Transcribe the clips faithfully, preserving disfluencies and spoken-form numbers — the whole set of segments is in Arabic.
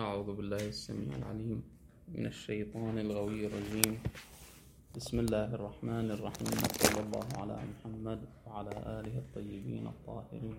أعوذ بالله السميع العليم من الشيطان الغوي الرجيم. بسم الله الرحمن الرحيم. صلى الله على محمد وعلى آله الطيبين الطاهرين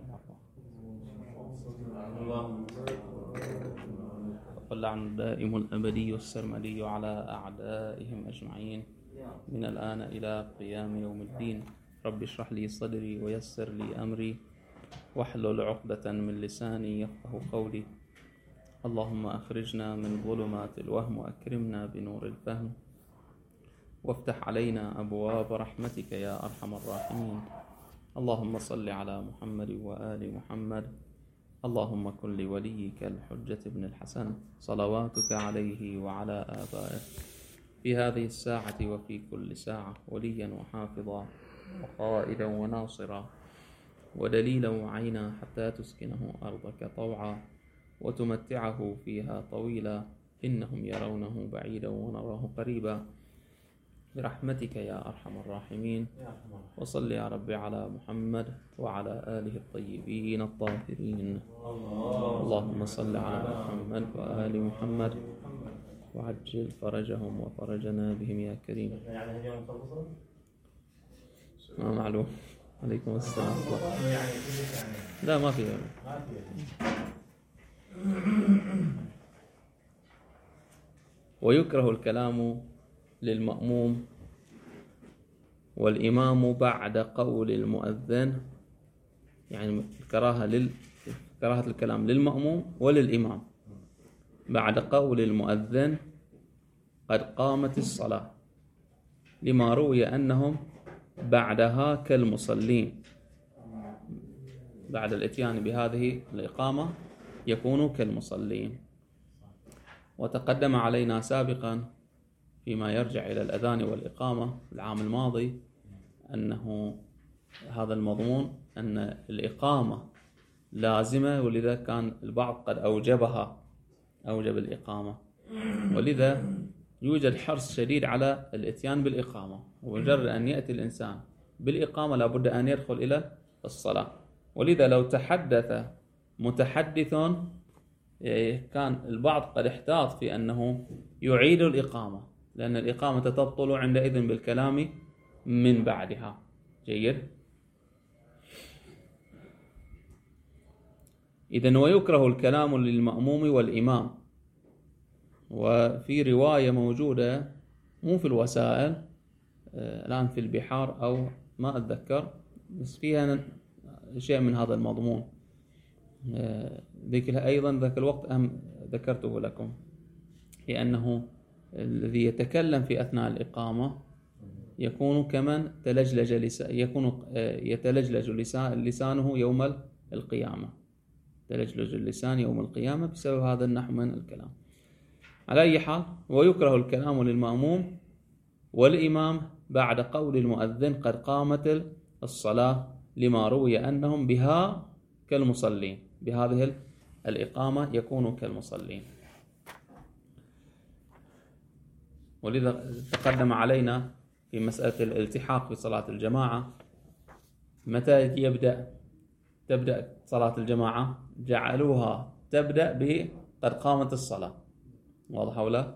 واللعن الدائم الأبدي السرمدي على أعدائهم أجمعين من الآن إلى قيام يوم الدين. رب اشرح لي صدري ويسر لي أمري واحلل عقدة من لساني يفقه قولي. اللهم أخرجنا من ظلمات الوهم وأكرمنا بنور الفهم وافتح علينا أبواب رحمتك يا أرحم الراحمين. اللهم صل على محمد وآل محمد. اللهم كن لوليك الحجة بن الحسن صلواتك عليه وعلى آبائه في هذه الساعة وفي كل ساعة وليا وحافظا وقائدا وناصرا ودليلا وعينا حتى تسكنه أرضك طوعا وتمتعه فيها طويلا إنهم يرونه بعيدا ونراه قريبا برحمتك يا أرحم الراحمين. وصل يا رب على محمد وعلى آله الطيبين الطاهرين. اللهم صل على محمد وآل محمد وعجل فرجهم وفرجنا بهم يا كريم. ما معلوم. عليكم السلام. لا ما في. ويكره الكلام للمأموم والإمام بعد قول المؤذن، يعني الكراهة لل... كراهة الكلام للمأموم وللإمام بعد قول المؤذن قد قامت الصلاة، لما روي أنهم بعدها كالمصلين، بعد الاتيان بهذه الإقامة يكونوا كالمصلين. وتقدم علينا سابقا فيما يرجع إلى الأذان والإقامة العام الماضي أنه هذا المضمون أن الإقامة لازمة، ولذا كان البعض قد أوجبها، أوجب الإقامة، ولذا يوجد حرص شديد على الاتيان بالإقامة، ومجرد أن يأتي الإنسان بالإقامة لابد أن يدخل إلى الصلاة. ولذا لو تحدث متحدث كان البعض قد احتاط في أنه يعيد الإقامة، لأن الإقامة تبطل عندئذ بالكلام من بعدها. جيد. إذن ويكره الكلام للمأموم والإمام. وفي رواية موجودة مو في الوسائل الآن، في البحار أو ما أتذكر، بس فيها شيء من هذا المضمون. ذيك أيضا ذاك الوقت أهم ذكرته لكم، لأنه الذي يتكلم في أثناء الإقامة يكون كمن تلجلج لسان، يكون يتلجلج لسانه يوم القيامة، تلجلج اللسان يوم القيامة بسبب هذا النحو من الكلام. على أي حال، ويكره الكلام للمأموم والإمام بعد قول المؤذن قد قامت الصلاة، لما روي أنهم بها كالمصلين، بهذه الإقامة يكونوا كالمصلين. ولذا تقدم علينا في مسألة الالتحاق في صلاة الجماعة، متى يبدأ تبدأ صلاة الجماعة؟ جعلوها تبدأ ب قد قامت الصلاة. واضح ولا؟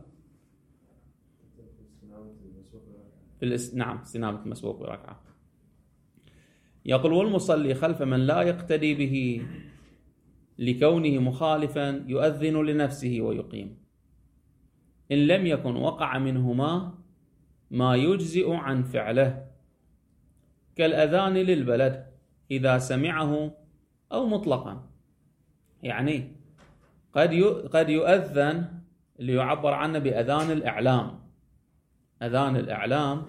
في الاس... نعم، استنابة المسبوق بركعة. يقول والمصلي خلف من لا يقتدي به لكونه مخالفا يؤذن لنفسه ويقيم، إن لم يكن وقع منهما ما يجزئ عن فعله، كالأذان للبلد إذا سمعه أو مطلقا. يعني قد قد يؤذن اللي يعبر عنه بأذان الإعلام. أذان الإعلام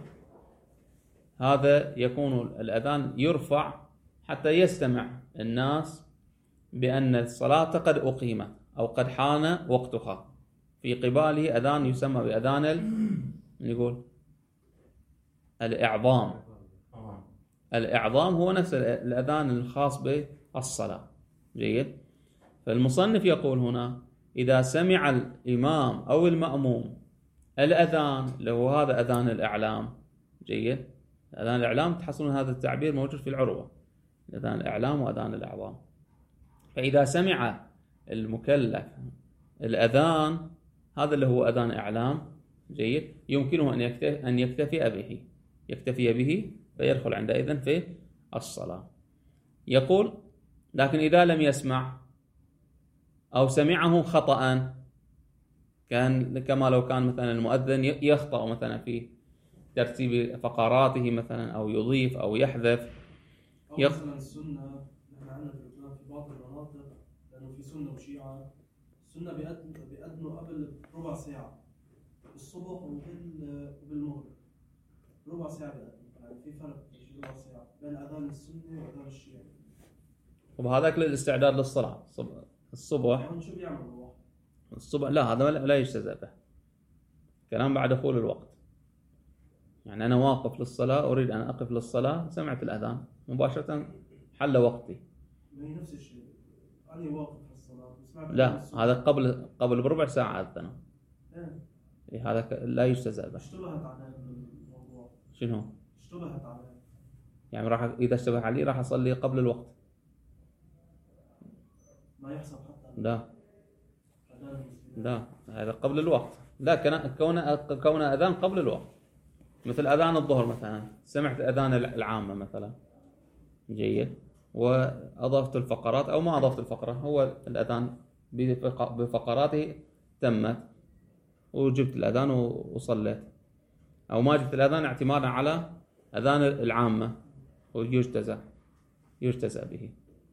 هذا يكون الأذان يرفع حتى يستمع الناس بأن الصلاة قد أقيمت أو قد حان وقتها. في قباله أذان يسمى بأذان ال... نقول الإعظام. الإعظام هو نفس الأذان الخاص بالصلاة. جيد. فالمصنف يقول هنا إذا سمع الإمام أو المأموم الأذان، لو هذا أذان الإعلام. جيد. أذان الإعلام تحصلون هذا التعبير موجود في العروة، أذان الإعلام وأذان الإعظام. فإذا سمع المكلف الأذان هذا اللي هو أذان إعلام، جيد، يمكنه أن يكتفي, أن يكتفي به يكتفي به فيدخل عندئذ في الصلاة. يقول: لكن إذا لم يسمع أو سمعه خطأ، كان كما لو كان مثلا المؤذن يخطأ مثلا في ترتيب فقراته مثلا، أو يضيف أو يحذف، أو مثلا السنة. نحن عندنا في بعض المناطق، لأنه في سنة وشيعة، السنة بيأذنوا قبل ربع ساعة بالصبح وبالمغرب، ربع ساعة بيأذنوا، يعني في فرق ربع ساعة بين أذان السنة وأذان الشيعة. وهذاك للاستعداد للصلاة الصبح. يعني شو بيعملوا الصبح؟ لا، هذا لا يجتزأ به، كلام بعد دخول الوقت. يعني أنا واقف للصلاة، أريد أن أقف للصلاة، سمعت الأذان مباشرة حل وقتي. ما هي نفس الشيء، أنا واقف للصلاة وسمعت. لا، هذا قبل قبل بربع ساعة أذنوا. إيه، هذا لا يجتزأ به. اشتبهت على الموضوع. شنو؟ اشتبهت على يعني راح إذا اشتبه علي راح أصلي قبل الوقت. ما يحسب حتى. لا لا، هذا قبل الوقت. لا، كون كون أذان قبل الوقت، مثل أذان الظهر مثلا، سمعت أذان العامة مثلا، جيد، وأضفت الفقرات أو ما أضفت الفقرة، هو الأذان بفقراته تمت، وجبت الأذان وصليت، أو ما جبت الأذان اعتمادا على أذان العامة، ويجتزأ يجتزأ به.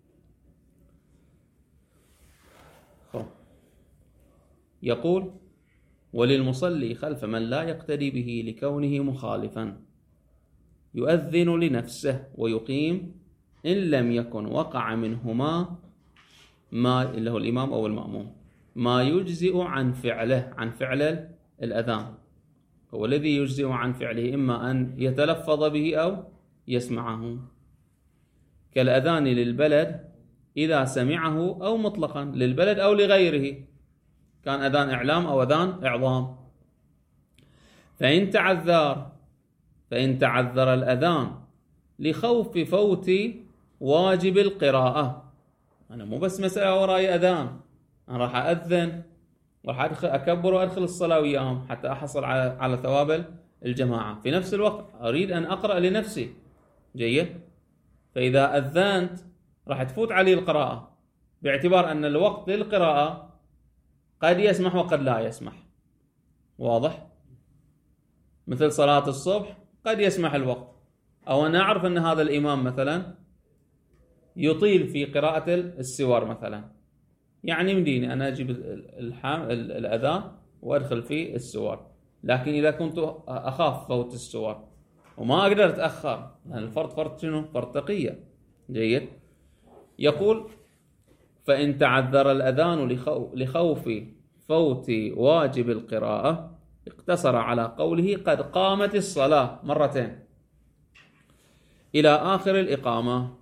يقول: وللمصلي خلف من لا يقتدي به لكونه مخالفا يؤذن لنفسه ويقيم إن لم يكن وقع منهما ما، اللي هو الإمام أو المأموم، ما يجزئ عن فعله عن فعل الأذان، هو الذي يجزئ عن فعله، إما أن يتلفظ به أو يسمعه، كالأذان للبلد إذا سمعه، أو مطلقا للبلد أو لغيره، كان أذان إعلام أو أذان إعظام. فإن تعذر فإن تعذر الأذان لخوف فوت واجب القراءة، أنا مو بس مسألة وراي أذان، أنا راح أذن وراح أدخل أكبر وأدخل الصلاة وياهم حتى أحصل على على ثواب الجماعة، في نفس الوقت أريد أن أقرأ لنفسي، جيد. فإذا أذنت راح تفوت علي القراءة، باعتبار أن الوقت للقراءة قد يسمح وقد لا يسمح، واضح؟ مثل صلاة الصبح قد يسمح الوقت، أو أنا أعرف أن هذا الإمام مثلا يطيل في قراءة السور مثلا، يعني مديني أنا أجيب الأذان وأدخل في السور، لكن إذا كنت أخاف فوت السور وما أقدر أتأخر، لأن الفرض فرض شنو؟ فرض تقية، جيد. يقول: فإن تعذر الأذان لخوف فوت واجب القراءة اقتصر على قوله قد قامت الصلاة مرتين إلى آخر الإقامة،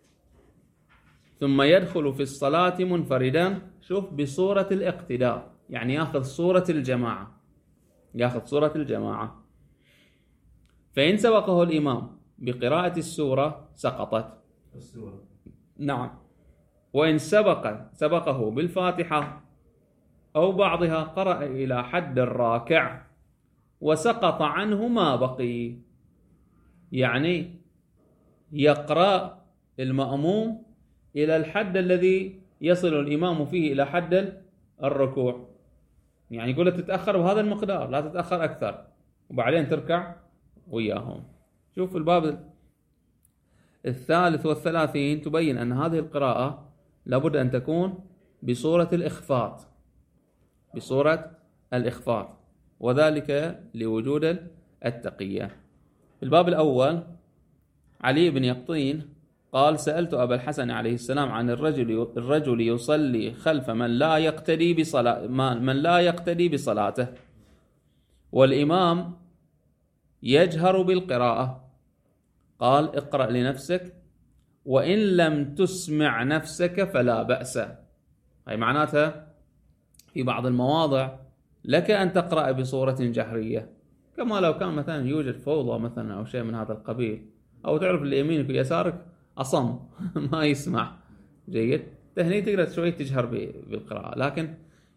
ثم يدخل في الصلاة منفردا، شوف، بصورة الاقتداء، يعني يأخذ صورة الجماعة يأخذ صورة الجماعة فإن سبقه الإمام بقراءة السورة سقطت السورة، نعم، وإن سبق سبقه بالفاتحة أو بعضها قرأ إلى حد الراكع وسقط عنه ما بقي، يعني يقرأ المأموم إلى الحد الذي يصل الإمام فيه إلى حد الركوع، يعني يقول تتأخر بهذا المقدار، لا تتأخر أكثر، وبعدين تركع وياهم. شوف الباب الثالث والثلاثين تبين أن هذه القراءة لابد أن تكون بصورة الإخفاض بصورة الإخفاض وذلك لوجود التقية. الباب الأول علي بن يقطين قال: سألت أبا الحسن عليه السلام عن الرجل الرجل يصلي خلف من لا يقتدي بصلاة من لا يقتدي بصلاته والإمام يجهر بالقراءة، قال: اقرأ لنفسك وإن لم تسمع نفسك فلا بأس. هي معناتها في بعض المواضع لك أن تقرأ بصورة جهرية، كما لو كان مثلا يوجد فوضى مثلا أو شيء من هذا القبيل، أو تعرف اللي يمينك ويسارك أصم ما يسمع، جيد، تهني تقدر شوي تجهر بالقراءة. لكن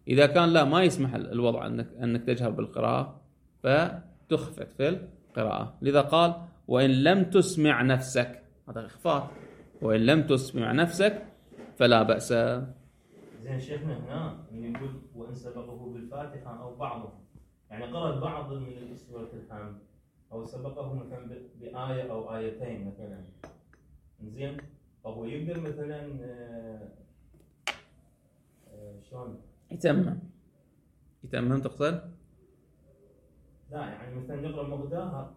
إذا كان لا ما يسمح الوضع أنك, أنك تجهر بالقراءة فتخفت في القراءة. لذا قال وإن لم تسمع نفسك، هذا إخفاء، وإن لم تسمع نفسك فلا بأس. زين شيخنا هنا من يقول وإن سبقه بالفاتحة أو بعضه، يعني قرأ بعض من سورة الحمد أو سبقه مثلا بآية أو آيتين مثلا، زين فهو يقدر مثلا آه آه شلون يتمم يتمم تقصد؟ لا يعني مثلا يقرأ مقدارها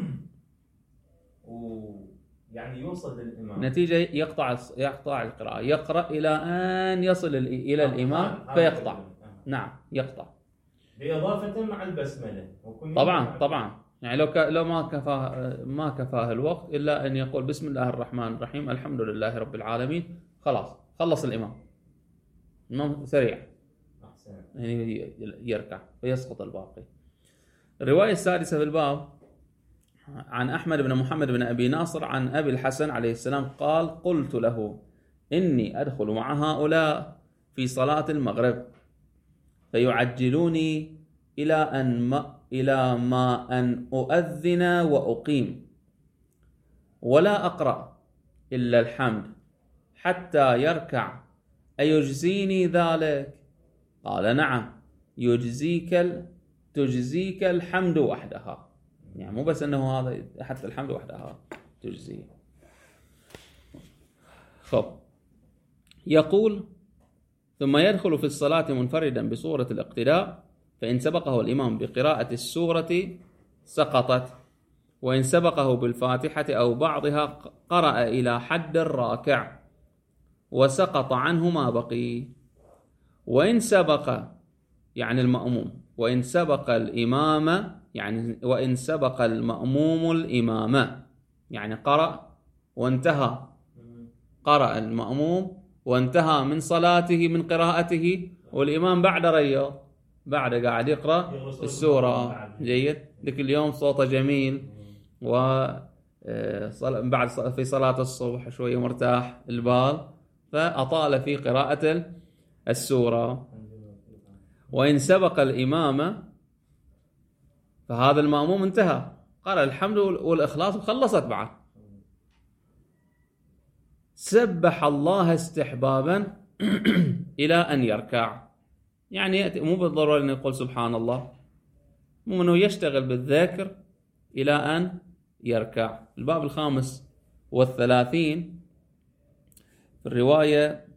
ويعني يوصل للإمام، نتيجة يقطع يقطع القراءة، يقرأ إلى أن يصل إلى الإمام فيقطع. نعم يقطع بإضافة مع البسملة. طبعا طبعا يعني لو ك... لو ما كفاه ما كفاه الوقت إلا أن يقول بسم الله الرحمن الرحيم الحمد لله رب العالمين، خلاص خلص الإمام، الإمام سريع يعني يركع فيسقط الباقي. الرواية السادسة في الباب عن أحمد بن محمد بن أبي ناصر عن أبي الحسن عليه السلام قال قلت له إني أدخل مع هؤلاء في صلاة المغرب فيعجلوني إلى أن ما إلى ما أن أؤذن وأقيم ولا أقرأ إلا الحمد حتى يركع، أيجزيني ذلك؟ قال نعم يجزيك تجزيك الحمد وحدها، يعني مو بس أنه هذا، حتى الحمد وحدها تجزيه. خب يقول ثم يدخل في الصلاة منفردا بصورة الاقتداء، فإن سبقه الإمام بقراءة السورة سقطت، وإن سبقه بالفاتحة أو بعضها قرأ إلى حد الراكع وسقط عنه ما بقي. وإن سبق يعني المأموم، وإن سبق الإمام يعني وإن سبق المأموم الإمام يعني قرأ وانتهى، قرأ المأموم وانتهى من صلاته من قراءته والإمام بعد رياض بعد قاعد يقرأ السورة جيد، ذيك اليوم صوته جميل و بعد في صلاة الصبح شوية مرتاح البال فأطال في قراءة السورة. وإن سبق الإمام فهذا المأموم انتهى قرأ الحمد والإخلاص وخلصت بعد، سبح الله استحبابا إلى أن يركع، يعني يأتي مو بالضرورة أن يقول سبحان الله، مو أنه يشتغل بالذكر إلى أن يركع. الباب الخامس والثلاثين في الرواية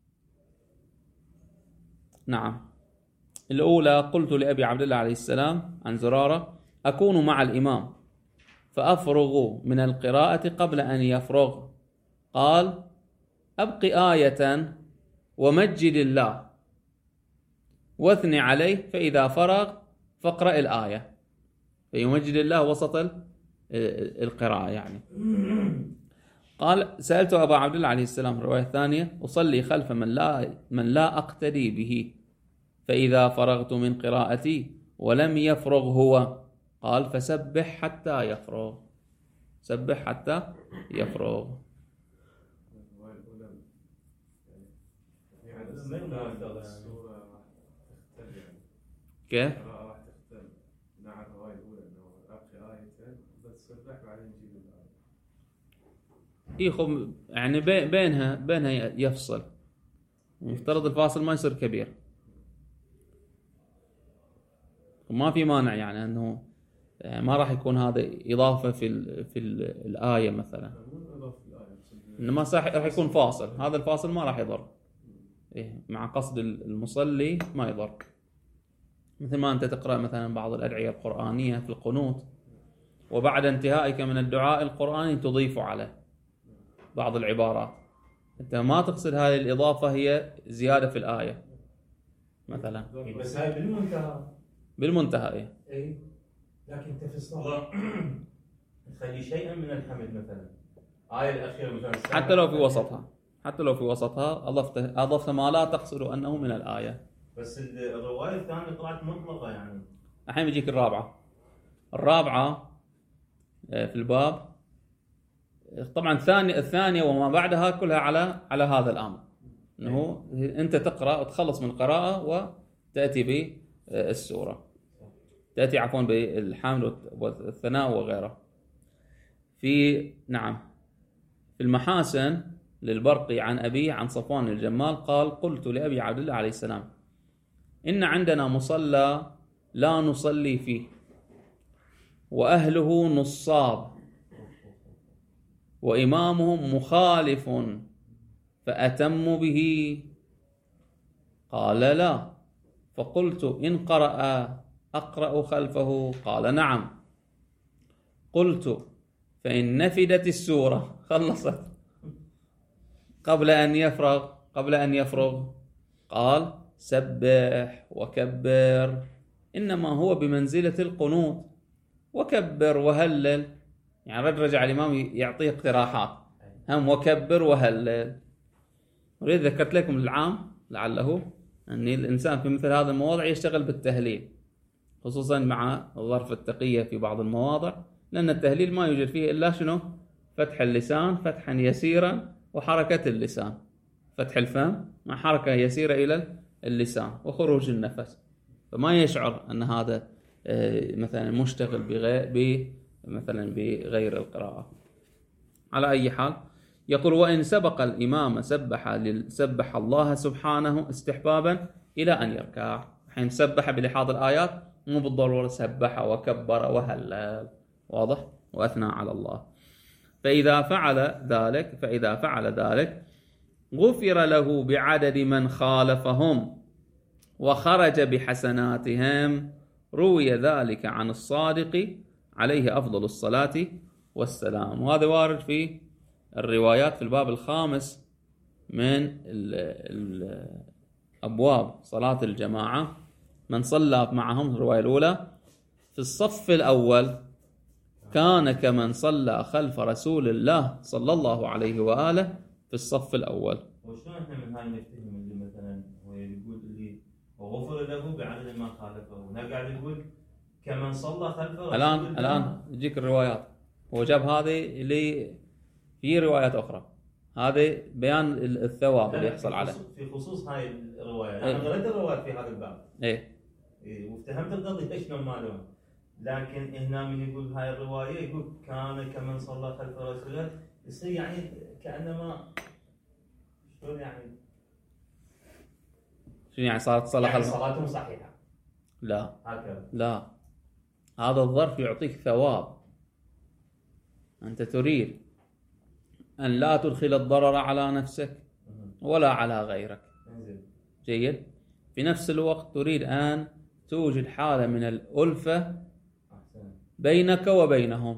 نعم الأولى قلت لأبي عبد الله عليه السلام عن زرارة أكون مع الإمام فأفرغ من القراءة قبل أن يفرغ، قال أبقي آية ومجد الله واثن عليه فإذا فرغ فاقرأ الآية، فيمجد الله وسط القراءة يعني. قال سألت أبا عبد الله عليه السلام الرواية الثانية أصلي خلف من لا, من لا أقتدي به فإذا فرغت من قراءتي ولم يفرغ هو قال فسبح حتى يفرغ، سبح حتى يفرغ. كيف؟ يخو يعني بينها بينها يفصل، مفترض الفاصل ما يصير كبير، وما في مانع يعني انه يعني ما راح يكون هذا اضافه في ال في ال الايه مثلا، انما صح راح يكون فاصل، هذا الفاصل ما راح يضر إيه مع قصد المصلي ما يضر. مثل ما انت تقرا مثلا بعض الادعيه القرانيه في القنوت وبعد انتهائك من الدعاء القراني تضيف عليه بعض العبارات، انت ما تقصد هذه الاضافه هي زياده في الايه مثلا، بس هاي بالمنتهى بالمنتهى ايه اي، لكن انت في الصلاه تخلي شيئا من الحمد مثلا آية الأخيرة مثلا حتى لو في وسطها، حتى لو في وسطها أضفت أضفت ما لا تقصد أنه من الآية. بس الرواية الثانية طلعت مطلقة يعني. الحين بيجيك الرابعة. الرابعة في الباب طبعا الثانية الثانية وما بعدها كلها على على هذا الأمر، إنه أنت تقرأ وتخلص من القراءة تأتي بالسورة، تأتي عفوا بالحمد والثناء وغيره. في نعم في المحاسن للبرقي عن أبيه عن صفوان الجمال قال: قلت لأبي عبد الله عليه السلام: إن عندنا مصلى لا نصلي فيه وأهله نصاب وإمامهم مخالف فأتم به؟ قال: لا. فقلت: إن قرأ أقرأ خلفه؟ قال: نعم. قلت: فإن نفدت السورة، خلصت قبل أن يفرغ قبل أن يفرغ قال: سبح وكبر، إنما هو بمنزلة القنوت، وكبر وهلل. يعني رد رجع الإمام يعطيه اقتراحات، هم وكبر وهلل. ولذا ذكرت لكم العام لعله أن الإنسان في مثل هذا المواضع يشتغل بالتهليل، خصوصا مع ظرف التقية في بعض المواضع، لأن التهليل ما يوجد فيه إلا شنو؟ فتح اللسان فتحا يسيرا وحركة اللسان، فتح الفم مع حركة يسيرة إلى اللسان وخروج النفس، فما يشعر أن هذا مثلا مشتغل بغير مثلا بغير القراءة. على أي حال يقول: وإن سبق الإمام سبح سبح الله سبحانه استحبابا إلى أن يركع. حين سبح بلحاظ الآيات، مو بالضرورة سبح وكبر وهلل، واضح؟ وأثنى على الله. فإذا فعل ذلك فإذا فعل ذلك غفر له بعدد من خالفهم وخرج بحسناتهم. روي ذلك عن الصادق عليه أفضل الصلاة والسلام. وهذا وارد في الروايات في الباب الخامس من أبواب صلاة الجماعة. من صلى معهم، الرواية الأولى، في الصف الأول كان كمن صلى خلف رسول الله صلى الله عليه وآله في الصف الأول. وشلون احنا من هاي نفتهم اللي مثلا هو يقول اللي وغفر له بعدد ما خالفه، هنا قاعد يقول كمن صلى خلف رسول الآن الله. الآن يجيك الروايات، هو جاب هذه اللي في روايات أخرى، هذه بيان الثواب اللي يحصل عليه في خصوص هاي الرواية. إيه؟ أنا قرأت الروايات في هذا الباب إيه؟ إيه، وافتهمت القضية شلون ما لون، لكن هنا من يقول هاي الرواية يقول كان كمن صلى خلف رسول الله، يصير يعني كأنما شلون يعني شنو يعني صارت صلاة يعني خلف؟ صلاتهم صحيحة؟ لا هكذا لا، هذا الظرف يعطيك ثواب. أنت تريد أن لا تدخل الضرر على نفسك ولا على غيرك، جيد. في نفس الوقت تريد أن توجد حالة من الألفة بينك وبينهم.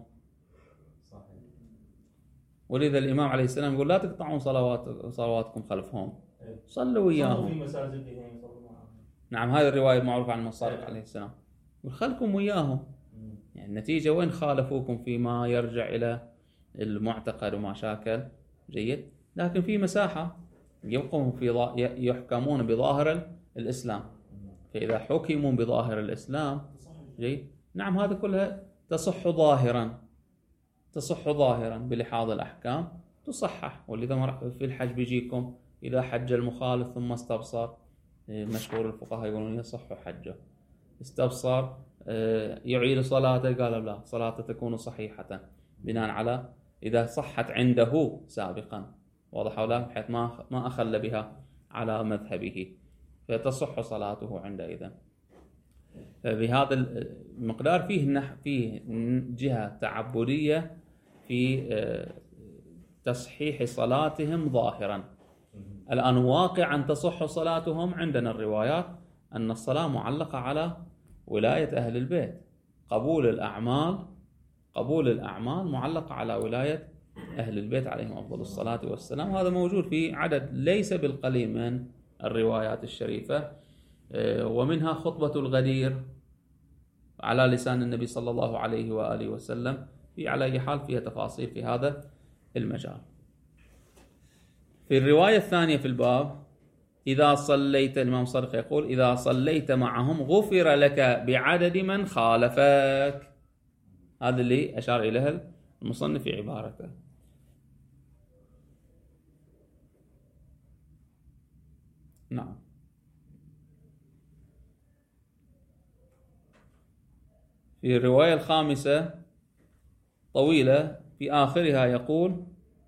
ولذا الإمام عليه السلام يقول: لا تقطعون صلوات صلواتكم خلفهم، صلوا وياهم. نعم، هذه الرواية معروفة عن الصادق عليه السلام، يقول: خلكم وياهم. يعني النتيجة وين خالفوكم فيما يرجع إلى المعتقد وما شاكل، جيد، لكن في مساحة يبقون في يحكمون بظاهر الإسلام. فإذا حكموا بظاهر الإسلام، جيد، نعم، هذا كلها تصح ظاهرا تصح ظاهرا بلحاظ الأحكام تصحح. ولذا في الحج بيجيكم إذا حج المخالف ثم استبصر، مشهور الفقهاء يقولون يصح حجه. استبصر يعيد صلاته، قال لا، صلاته تكون صحيحة بناء على إذا صحت عنده سابقا، واضح ولا، بحيث ما ما أخل بها على مذهبه، فتصح صلاته عندئذ. فبهذا المقدار فيه فيه جهة تعبدية في تصحيح صلاتهم ظاهرا. الآن واقعا تصح صلاتهم عندنا الروايات أن الصلاة معلقة على ولاية أهل البيت. قبول الأعمال قبول الأعمال معلقة على ولاية أهل البيت عليهم أفضل الصلاة والسلام. هذا موجود في عدد ليس بالقليل من الروايات الشريفة، ومنها خطبة الغدير على لسان النبي صلى الله عليه وآله وسلم. في على أي حال فيها تفاصيل في هذا المجال. في الرواية الثانية في الباب: إذا صليت، الإمام صادق يقول: إذا صليت معهم غفر لك بعدد من خالفك. هذا اللي أشار إليه المصنف في عبارته. نعم. في الرواية الخامسة طويلة في آخرها يقول: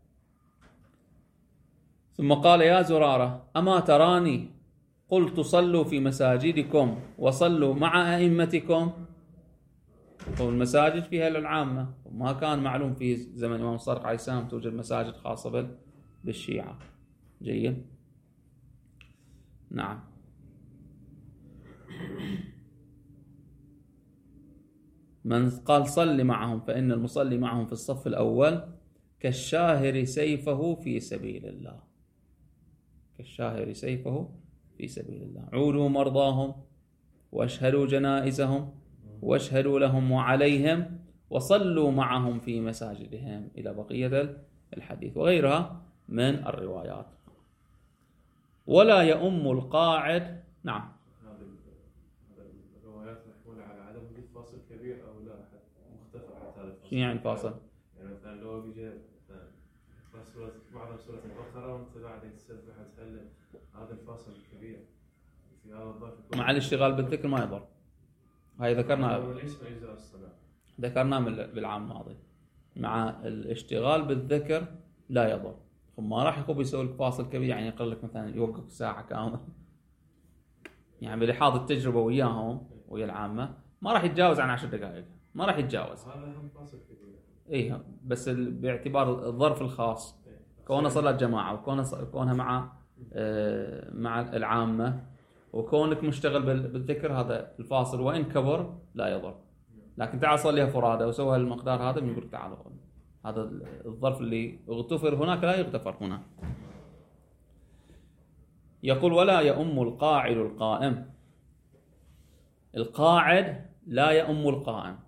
ثم قال: يا زرارة أما تراني قلت صلوا في مساجدكم وصلوا مع أئمتكم؟ والمساجد فيها للعامة، وما كان معلوم في زمن الإمام الصادق عليه السلام توجد مساجد خاصة بالشيعة. جيد. نعم. من قال صل معهم فإن المصلي معهم في الصف الأول كالشاهر سيفه في سبيل الله. كالشاهر سيفه في سبيل الله. عودوا مرضاهم واشهدوا جنائزهم واشهدوا لهم وعليهم وصلوا معهم في مساجدهم، إلى بقية الحديث وغيرها من الروايات. ولا يؤم القاعد. نعم. الروايات محمولة على عدم وجود فاصل كبير أو لا مختفى حتى هذا الفاصل. شو يعني الفاصل؟ يعني مثلا لو بيجي سورة بعض سورة البقرة وأنت بعدك تسبح وتهلل، هذا الفاصل كبير. في هذا الظرف مع الاشتغال بالذكر ما يضر. هاي ذكرنا ليس أجزاء الصلاة. ذكرنا بالعام الماضي. مع الاشتغال بالذكر لا يضر. ما راح يكون يسوي لك فاصل كبير، يعني يقول لك مثلا يوقف ساعة كامل. يعني بلحاظ التجربة وياهم ويا العامة ما راح يتجاوز عن عشر دقائق، ما راح يتجاوز. هذا هم فاصل كبير. ايه بس باعتبار الظرف الخاص كونه صلاة جماعة وكونه كونها مع آه مع العامة وكونك مشتغل بالذكر، هذا الفاصل وإن كبر لا يضر. لكن تعال صليها فرادة وسوها المقدار هذا، من يقول تعالوا هذا الظرف اللي اغتفر هناك لا يغتفر هنا. يقول: ولا يؤم القاعد القائم. القاعد لا يؤم القائم.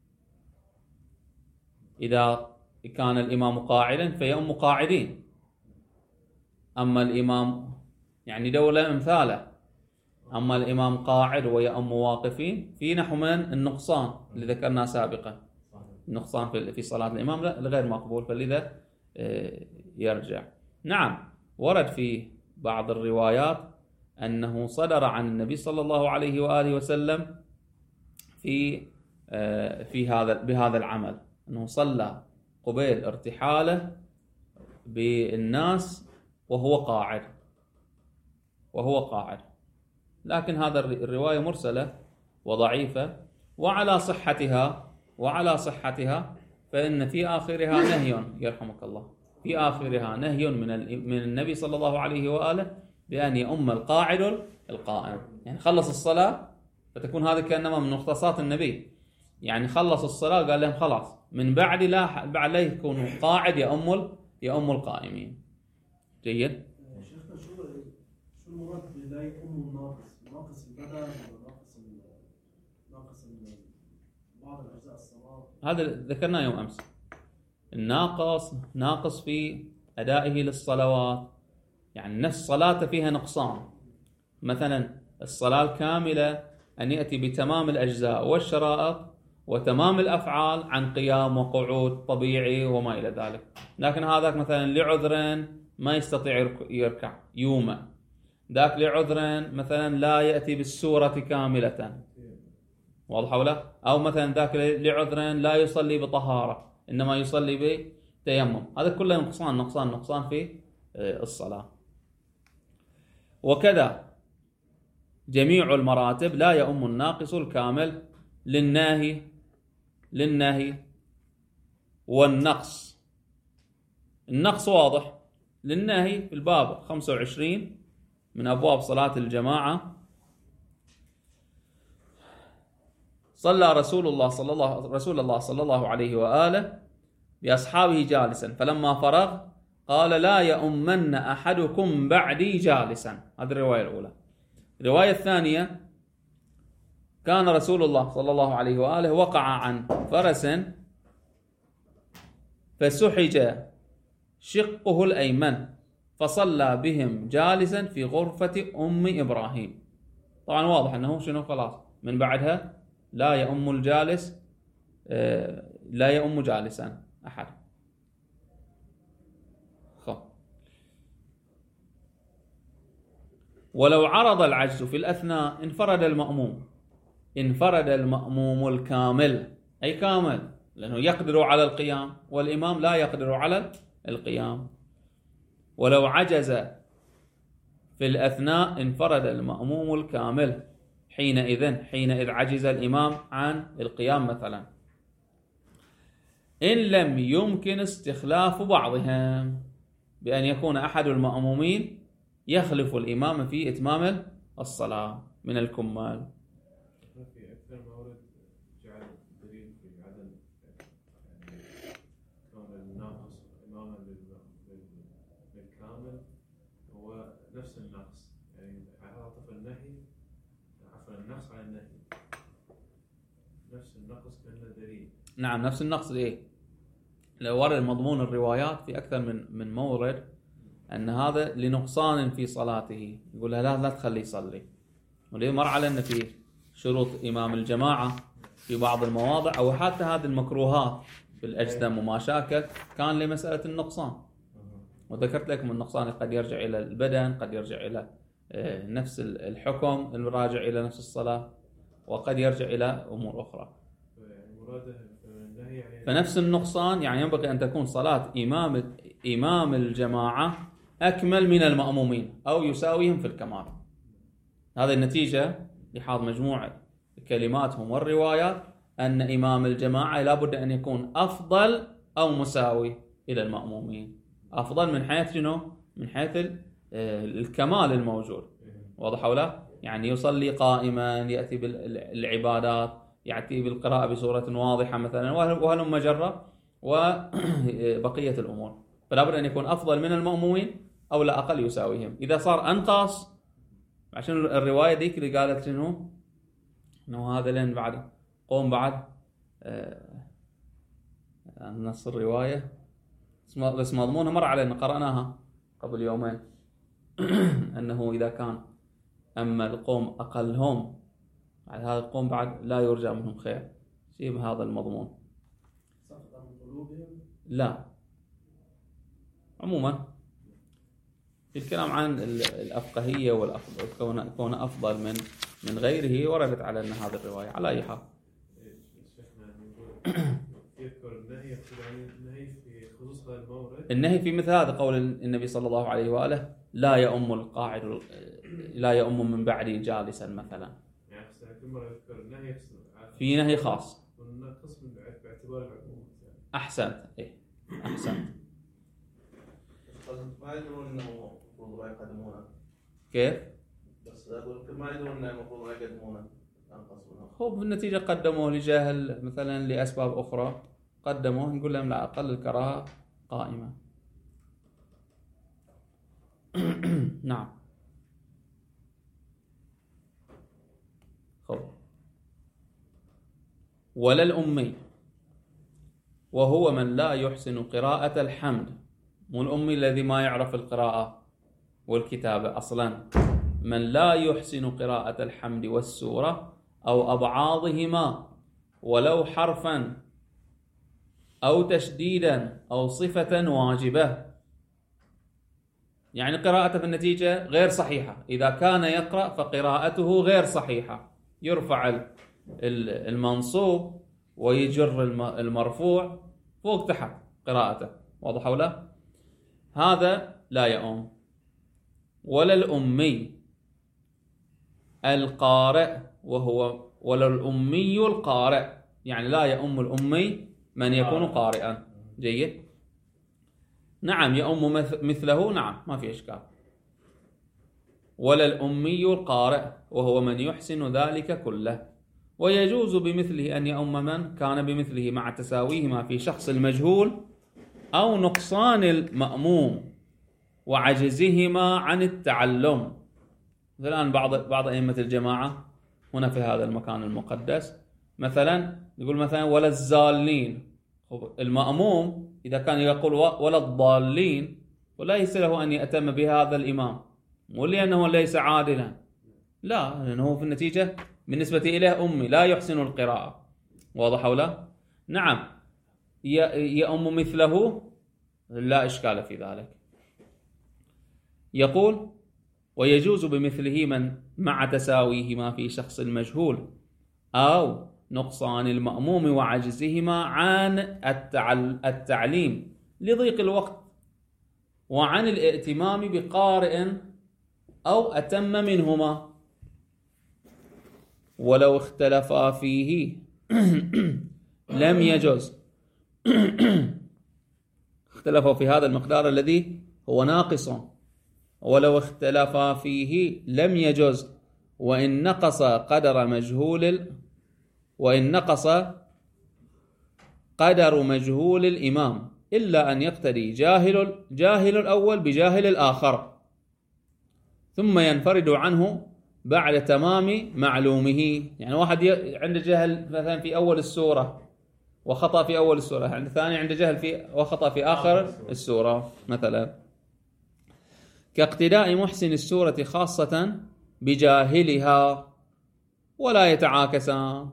إذا كان الإمام قاعدا فيؤم قاعدين، أما الإمام يعني دولة امثاله، أما الإمام قاعد ويؤم واقفين في نحو من النقصان اللي ذكرناه سابقا. النقصان في صلاة الإمام غير مقبول، فلذا يرجع. نعم، ورد في بعض الروايات أنه صدر عن النبي صلى الله عليه وآله وسلم في في هذا بهذا العمل، أنه صلى قبيل ارتحاله بالناس وهو قاعد وهو قاعد لكن هذا الرواية مرسلة وضعيفة. وعلى صحتها وعلى صحتها فإن في آخرها نهي، يرحمك الله، في آخرها نهي من من النبي صلى الله عليه وآله بأن يؤم القاعد القائم. يعني خلص الصلاة، فتكون هذه كأنما من مختصات النبي، يعني خلص الصلاة قال لهم خلاص من بعد لا بعد لا يكون قاعد يؤم يؤم القائمين. جيد. شيخنا شو شو المراد بلا يؤم الناقص؟ ناقص البدن ولا ناقص ناقص بعض الأجزاء الصلاة؟ هذا ذكرناه يوم أمس. الناقص ناقص في أدائه للصلوات، يعني نفس صلاته فيها نقصان. مثلا الصلاة الكاملة أن يأتي بتمام الأجزاء والشرائط وتمام الأفعال عن قيام وقعود طبيعي وما إلى ذلك، لكن هذاك مثلا لعذر ما يستطيع يركع يومئ، ذاك لعذر مثلا لا يأتي بالسورة كاملة، واضح ولا؟ أو مثلا ذاك لعذر لا يصلي بطهارة إنما يصلي بتيمم. هذا كله نقصان نقصان نقصان في الصلاة. وكذا جميع المراتب لا يؤم الناقص الكامل للناهي للناهي والنقص. النقص واضح، للناهي في الباب خمسة وعشرين من أبواب صلاة الجماعة: صلى رسول الله صلى الله رسول الله صلى الله عليه وآله بأصحابه جالسا، فلما فرغ قال: لا يؤمن أحدكم بعدي جالسا. هذه الرواية الأولى. الرواية الثانية: كان رسول الله صلى الله عليه وآله وقع عن فرس فسحج شقه الأيمن فصلى بهم جالسا في غرفة أم إبراهيم. طبعا واضح أنه شنو خلاص من بعدها لا يؤم الجالس لا يؤم جالسا أحد. خب. ولو عرض العجز في الأثناء انفرد المأموم انفرد المأموم الكامل، أي كامل لأنه يقدر على القيام والإمام لا يقدر على القيام، ولو عجز في الأثناء انفرد المأموم الكامل حينئذ حينئذ عجز الإمام عن القيام مثلا، إن لم يمكن استخلاف بعضهم بأن يكون أحد المأمومين يخلف الإمام في إتمام الصلاة من الكمال. في أكثر مورد جعل دليل في عدم يعني كون الناقص إماما للكامل هو نفس النقص، يعني عاطف النهي عفوا النقص على النهي، نفس النقص كأنه دليل. نعم نفس النقص. ليه؟ لو ورد مضمون الروايات في أكثر من من مورد أن هذا لنقصان في صلاته، يقول لا لا تخليه يصلي. وليه مر على أن في شروط إمام الجماعة في بعض المواضع، أو حتى هذه المكروهات في الأجسام وما شاكل كان لمسألة النقصان. وذكرت لكم النقصان قد يرجع إلى البدن، قد يرجع إلى نفس الحكم الراجع إلى نفس الصلاة، وقد يرجع إلى أمور أخرى. فنفس النقصان يعني ينبغي أن تكون صلاة إمام إمام الجماعة أكمل من المأمومين أو يساويهم في الكمال. هذه النتيجة لحاظ مجموعة كلماتهم والروايات أن إمام الجماعة لابد أن يكون أفضل أو مساوي إلى المأمومين، أفضل من حيث شنو؟ من حيث الكمال الموجود. واضح ولا؟ يعني يصلي قائما، يأتي بالعبادات، يأتي بالقراءة بصورة واضحة مثلا، وهلم مجرة، وبقية الأمور. فلا بد أن يكون أفضل من المأمومين أو لا أقل يساويهم. إذا صار أنقص، عشان الرواية ديك اللي قالت شنو؟ إنه هذا لين بعد قوم بعد آه نص الرواية بس مضمونها مر علينا قرأناها قبل يومين أنه إذا كان أما القوم أقلهم على هذا القوم بعد لا يرجى منهم خير، شيء بهذا المضمون. لا عموما الكلام عن الأفقهية والأفضل كون أفضل من من غيره وردت على أن هذه الرواية. على أي حال يذكر النهي النهي في خصوص هذا المورد، النهي في مثل هذا قول النبي صلى الله عليه وآله لا يؤم القاعد لا يؤم من بعدي جالسا مثلا. يعني كل مرة يذكر النهي في نهي خاص والنقص من باعتبار العموم. أحسنت. إيه أحسنت. ما يدرون انه المفروض ما يقدمونه. كيف؟ بس اقول ما يدرون انه المفروض ما يقدمونه. هو بالنتيجة قدموه لجاهل مثلا لأسباب أخرى، قدموه نقول لهم لا أقل الكراهة قائمة. نعم. خب. ولا الأمي وهو من لا يحسن قراءة الحمد، مو الأمي الذي ما يعرف القراءة والكتابة أصلا، من لا يحسن قراءة الحمد والسورة أو أبعاضهما ولو حرفا أو تشديدا أو صفة واجبة. يعني قراءته في النتيجة غير صحيحة. إذا كان يقرأ فقراءته غير صحيحة، يرفع المنصوب ويجر المرفوع فوق تحت قراءته. واضح ولا؟ هذا لا يؤم. ولا الأمي القارئ وهو ولا الأمي القارئ، يعني لا يؤم الأمي من يكون قارئا. جيد. نعم يؤم مثله، نعم ما في إشكال. ولا الأمي القارئ وهو من يحسن ذلك كله، ويجوز بمثله أن يؤم من كان بمثله مع تساويهما في شخص المجهول أو نقصان المأموم وعجزهما عن التعلم. الآن بعض بعض أئمة الجماعة هنا في هذا المكان المقدس مثلا يقول مثلا ولا الزالين، المأموم إذا كان يقول ولا الضالين وليس له أن يأتم بهذا الإمام، مو لأنه ليس عادلا، لا، لأنه في النتيجة بالنسبة إليه أمي لا يحسن القراءة. واضح ولا؟ نعم يأم مثله لا إشكال في ذلك. يقول ويجوز بمثله من مع تساويهما في شخص المجهول أو نقصان المأموم وعجزهما عن التعليم لضيق الوقت وعن الائتمام بقارئ أو أتم منهما، ولو اختلفا فيه لم يجوز. اختلفوا في هذا المقدار الذي هو ناقص، ولو اختلفا فيه لم يجوز، وإن نقص قدر مجهول وإن نقص قدر مجهول الإمام إلا أن يقتدي جاهل جاهل الأول بجاهل الآخر ثم ينفرد عنه بعد تمام معلومه. يعني واحد عنده جهل مثلا في أول السورة وخطأ في أول السورة، عند الثاني عنده جهل في وخطأ في آخر السورة مثلا، كاقتداء محسن السورة خاصة بجاهلها ولا يتعاكسان.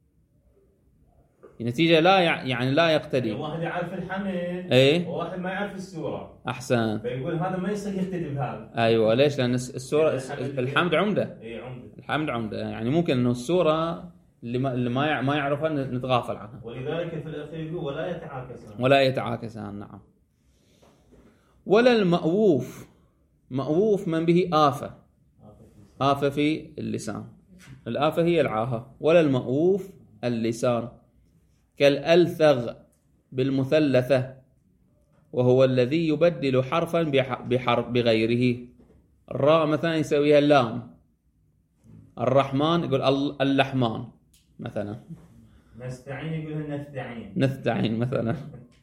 النتيجة لا يعني لا يقتدي. واحد يعرف الحمد ايه وواحد ما يعرف السورة. احسن. فيقول هذا ما يصير يقتدي بهذا. ايوه ليش؟ لان السورة الحمد عمدة. اي عمدة. الحمد عمدة، يعني ممكن انه السورة اللي ما اللي ما ما يعرفها نتغافل عنها. ولذلك في الاخير يقول ولا يتعاكسان. ولا يتعاكسان نعم. ولا المأووف، مأووف من به آفة، آفة في اللسان، الآفة هي العاهة، ولا المأووف اللسان، كالألثغ بالمثلثة وهو الذي يبدل حرفا بحرف بغيره. الراء مثلا يسويها اللام، الرحمن يقول اللحمان مثلا، نستعين يقول نستعين نستعين مثلا.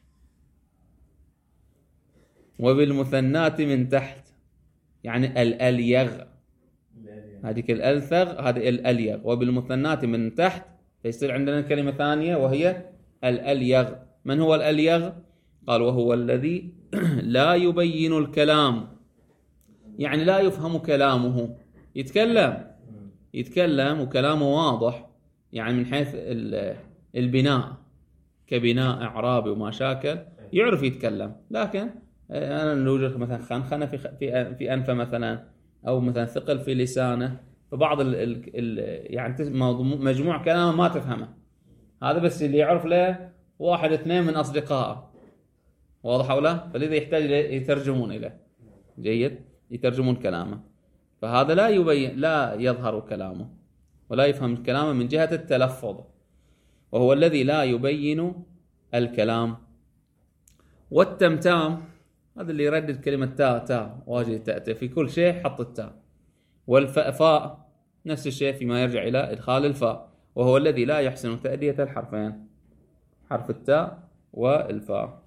وبالمثنات من تحت يعني الأليغ، هذيك الألثغ هذه الأليغ، وبالمثنات من تحت فيصير عندنا كلمة ثانية وهي الأليغ. من هو الأليغ؟ قال وهو الذي لا يبين الكلام، يعني لا يفهم كلامه، يتكلم يتكلم وكلامه واضح، يعني من حيث البناء كبناء إعرابي وما شاكل يعرف يتكلم، لكن أنا نوجد مثلا خنخنة في في في أنفه مثلا، أو مثلا ثقل في لسانه، فبعض ال ال يعني مجموع كلامه ما تفهمه، هذا بس اللي يعرف له واحد اثنين من أصدقائه، واضح أو لا؟ فلذا يحتاج يترجمون إليه، جيد، يترجمون كلامه، فهذا لا يبين لا يظهر كلامه ولا يفهم كلامه من جهة التلفظ، وهو الذي لا يبين الكلام. والتمتام هذا اللي يردد كلمة تاء تاء واجد تأتي في كل شيء حط التاء، والفاء نفس الشيء فيما يرجع إلى إدخال الفاء، وهو الذي لا يحسن تأدية الحرفين، حرف التاء والفاء.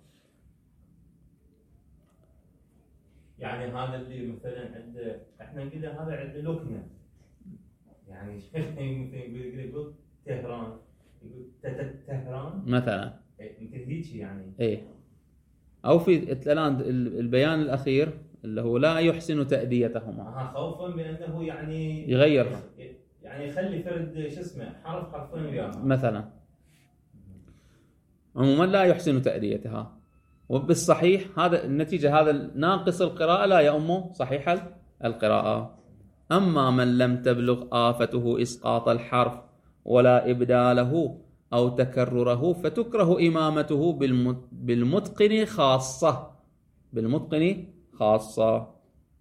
يعني هذا اللي مثلا عنده احنا نقول هذا عنده لكنه، يعني مثلا يقول يقول تهران، يقول تهران مثلا، يمكن هيك يعني ايه، او في الان البيان الاخير اللي هو لا يحسن تأديتهما، ها خوفا بانه يعني يغيرها، يعني يخلي فرد شو اسمه حرف حرفين وياها مثلا. عموما لا يحسن تأديتها، وبالصحيح هذا النتيجة، هذا ناقص القراءة لا يؤم صحيح القراءة. أما من لم تبلغ آفته إسقاط الحرف ولا إبداله أو تكرره فتكره إمامته بالمتقن خاصة، بالمتقن خاصة،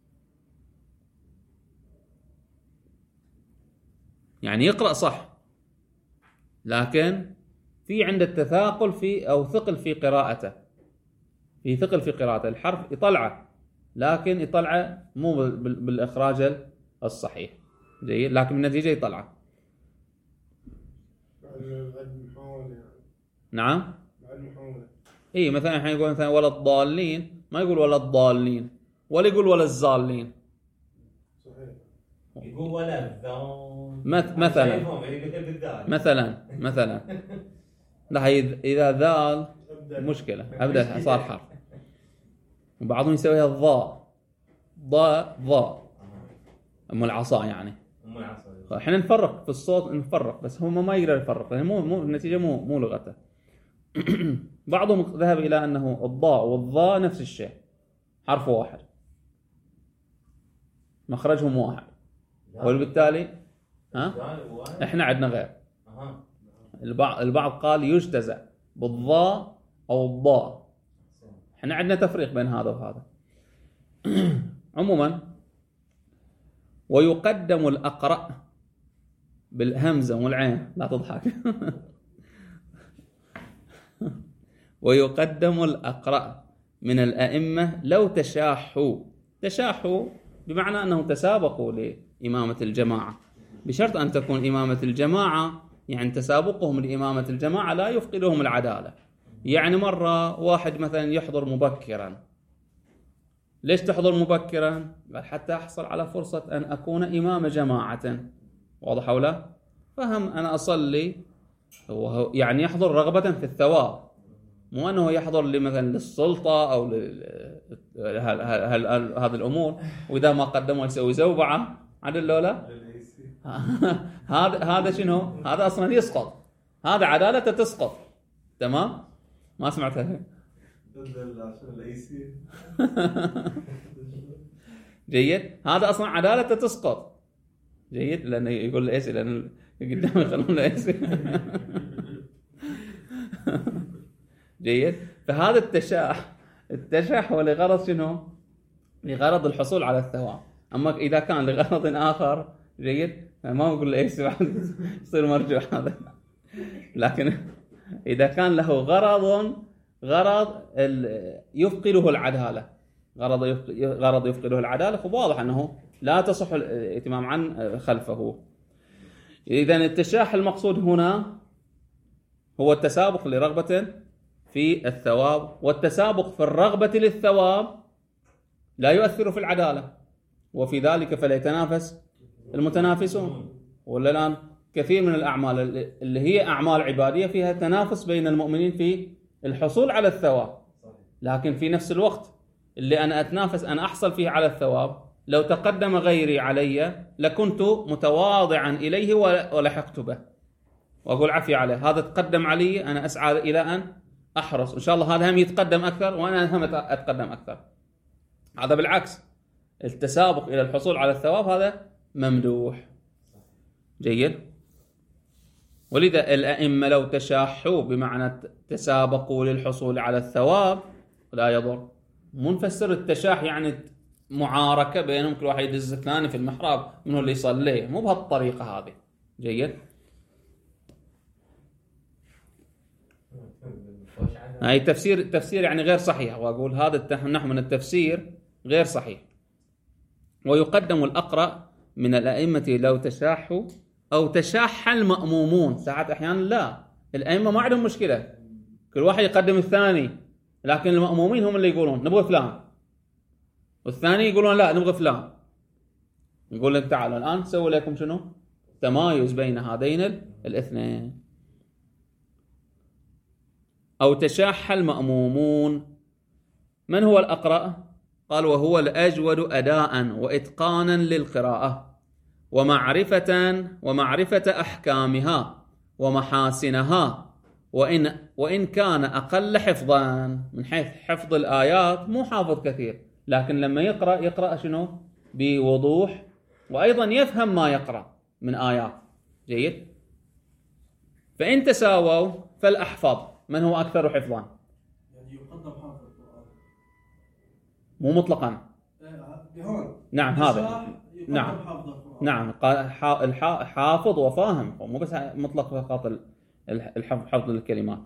يعني يقرأ صح لكن في عند التثاقل في أو ثقل في قراءته، في ثقل في قراءته، الحرف يطلعه لكن يطلعه مو بالإخراج الصحيح، جيد، لكن النتيجة يطلعه. نعم. إيه مثلا إحنا يقول مثلا ولا الضالين، ما يقول ولا الضالين، ولا يقول ولا الزالين، يقول ولا الذون مثلا مثلا مثلا لا، إذا ذال مشكلة أبدأ صار حرف، وبعضهم يسويها الضاء، ضاء ضاء أم العصا، يعني أم العصا. إحنا نفرق في الصوت، نفرق، بس هم ما يقدر يفرق، يعني مو مو النتيجة مو مو لغته. بعضهم ذهب إلى أنه الضاء والضاء نفس الشيء، حرف واحد، مخرجهم واحد، وبالتالي ها إحنا عندنا غير، أها. البعض البعض قال يجتزأ بالضاء أو الضاء. احنا عندنا تفريق بين هذا وهذا. عموما ويقدم الأقرأ بالهمزة والعين، لا تضحك. ويقدم الأقرأ من الأئمة لو تشاحوا. تشاحوا بمعنى أنهم تسابقوا لإمامة الجماعة، بشرط أن تكون إمامة الجماعة، يعني تسابقهم لإمامة الجماعة لا يفقدهم العدالة. يعني مرة واحد مثلا يحضر مبكرا، ليش تحضر مبكرا؟ حتى أحصل على فرصة أن أكون إمام جماعة، واضح أو لا؟ فهم أنا أصلي، يعني يحضر رغبة في الثواب، مو أنه يحضر لي مثلا للسلطة أو هذه الأمور، وإذا ما قدموا يسوي زوبعة عدل لولا. هذا هذا شنو؟ هذا أصلا يسقط، هذا عدالة تسقط. تمام؟ ما سمعتها؟ جيد؟ هذا أصلا عدالة تسقط. جيد؟ لأنه يقول الأيسي، لأن قدام يخلون الأيسي. جيد؟ فهذا التشاح التشاح هو لغرض شنو؟ لغرض الحصول على الثواب. أما إذا كان لغرض آخر، جيد؟ فما أقول الأيسي يصير مرجوح هذا. لكن إذا كان له غرض غرض يفقده العدالة، غرض غرض يفقده العدالة، فواضح أنه لا تصح الائتمام عن خلفه. إذن التشاح المقصود هنا هو التسابق لرغبة في الثواب، والتسابق في الرغبة للثواب لا يؤثر في العدالة، وفي ذلك فليتنافس المتنافسون. ولا الآن كثير من الأعمال اللي هي أعمال عبادية فيها تنافس بين المؤمنين في الحصول على الثواب، لكن في نفس الوقت اللي أنا أتنافس أن أحصل فيه على الثواب، لو تقدم غيري علي لكنت متواضعا إليه ولحقت به وأقول عفي عليه. هذا تقدم علي، أنا أسعى إلى أن أحرص إن شاء الله هذا هم يتقدم أكثر وأنا هم أتقدم أكثر. هذا بالعكس، التسابق إلى الحصول على الثواب هذا ممدوح. جيد؟ ولذا الأئمة لو تشاحوا بمعنى تسابقوا للحصول على الثواب لا يضر. منفسر التشاح يعني معاركة بينهم، كل واحد يدز الثاني في المحراب منه اللي يصلي، مو بهالطريقة هذه. جيد؟ هاي تفسير تفسير يعني غير صحيح، وأقول هذا النحو من التفسير غير صحيح. ويقدم الأقرأ من الأئمة لو تشاحوا أو تشاح المأمومون. ساعات أحيانا لا، الأئمة ما عندهم مشكلة، كل واحد يقدم الثاني، لكن المأمومين هم اللي يقولون نبغى فلان، والثاني يقولون لا نبغى فلان. يقول لك تعالوا الآن سووا لكم شنو؟ تمايز بين هذين الاثنين. أو تشاح المأمومون. من هو الأقرأ؟ قال وهو الأجود أداء وإتقانا للقراءة ومعرفة ومعرفة أحكامها ومحاسنها، وإن وإن كان أقل حفظا، من حيث حفظ الآيات مو حافظ كثير، لكن لما يقرأ يقرأ شنو؟ بوضوح، وأيضا يفهم ما يقرأ من آيات. جيد؟ فإن تساووا فالأحفظ. من هو أكثر حفظا؟ يعني يقدم حافظ القرآن مو مطلقا. بهون نعم هذا نعم نعم حافظ وفاهم، مو بس مطلق فقط الحفظ، حفظ الكلمات.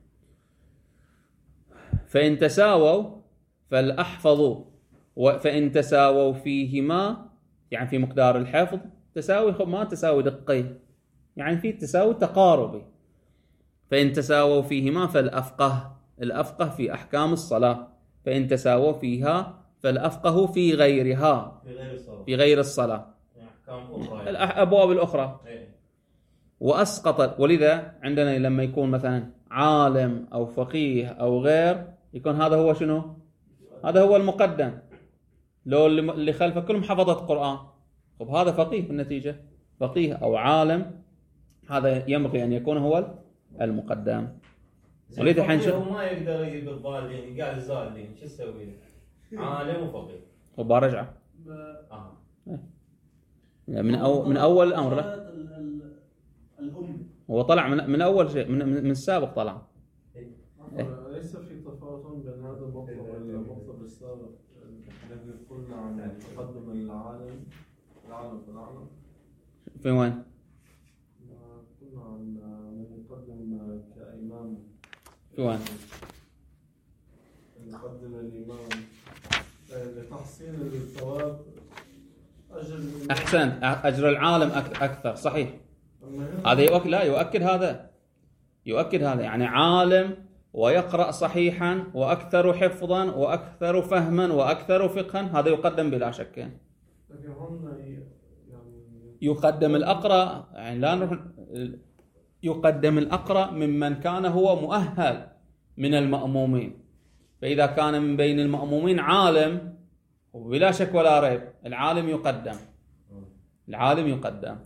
فإن تساووا فالأحفظ، فإن تساووا فيهما يعني في مقدار الحفظ، تساوي ما تساوي دقي، يعني في تساوي تقاربي. فإن تساووا فيهما فالأفقه، الأفقه في أحكام الصلاة. فإن تساووا فيها فالأفقه في غيرها، في غير الصلاة، في غير الصلاة، الأبواب الأخرى. وأسقط. ولذا عندنا لما يكون مثلا عالم أو فقيه أو غير، يكون هذا هو شنو؟ هذا هو المقدم. لو اللي خلفه كلهم حفظت قرآن، طب هذا فقيه في النتيجة، فقيه أو عالم، هذا ينبغي أن يكون هو المقدم. ولذا حنشوف هو ما يقدر يجيب الضالين، قاعد الزالين شو يسوي له؟ عالم وفقيه وبرجع آه. من أو من أول الأمر الأم هو طلع من, من أول شيء، من, من السابق طلع. ليس في تفاوت بين هذا المطلب والمطلب السابق الذي قلنا عن تقدم العالم العالم في العالم. في وين؟ قلنا عن من يقدم كإمام. في وين؟ يقدم الإمام لتحصيل الثواب أجر. أحسنت، أجر العالم أكثر، صحيح. هذا يؤكد، لا يؤكد هذا، يؤكد هذا، يعني عالم ويقرأ صحيحا وأكثر حفظا وأكثر فهما وأكثر فقها، هذا يقدم بلا شك. يقدم الأقرأ، يعني لا نروح، يقدم الأقرأ ممن كان هو مؤهل من المأمومين. فإذا كان من بين المأمومين عالم، وبلا شك ولا ريب العالم يقدم، العالم يقدم.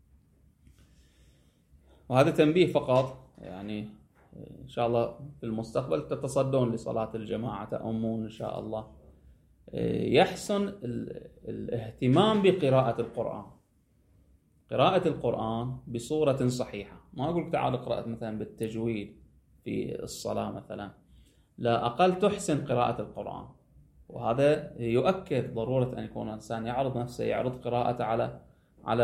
وهذا تنبيه فقط، يعني إن شاء الله في المستقبل تتصدون لصلاة الجماعة، تأمون إن شاء الله. يحسن الاهتمام بقراءة القرآن، قراءة القرآن بصورة صحيحة. ما أقول تعال اقرأ مثلا بالتجويد في الصلاة مثلا، لا، أقل تحسن قراءة القرآن. وهذا يؤكد ضرورة أن يكون الإنسان يعرض نفسه، يعرض قراءته على على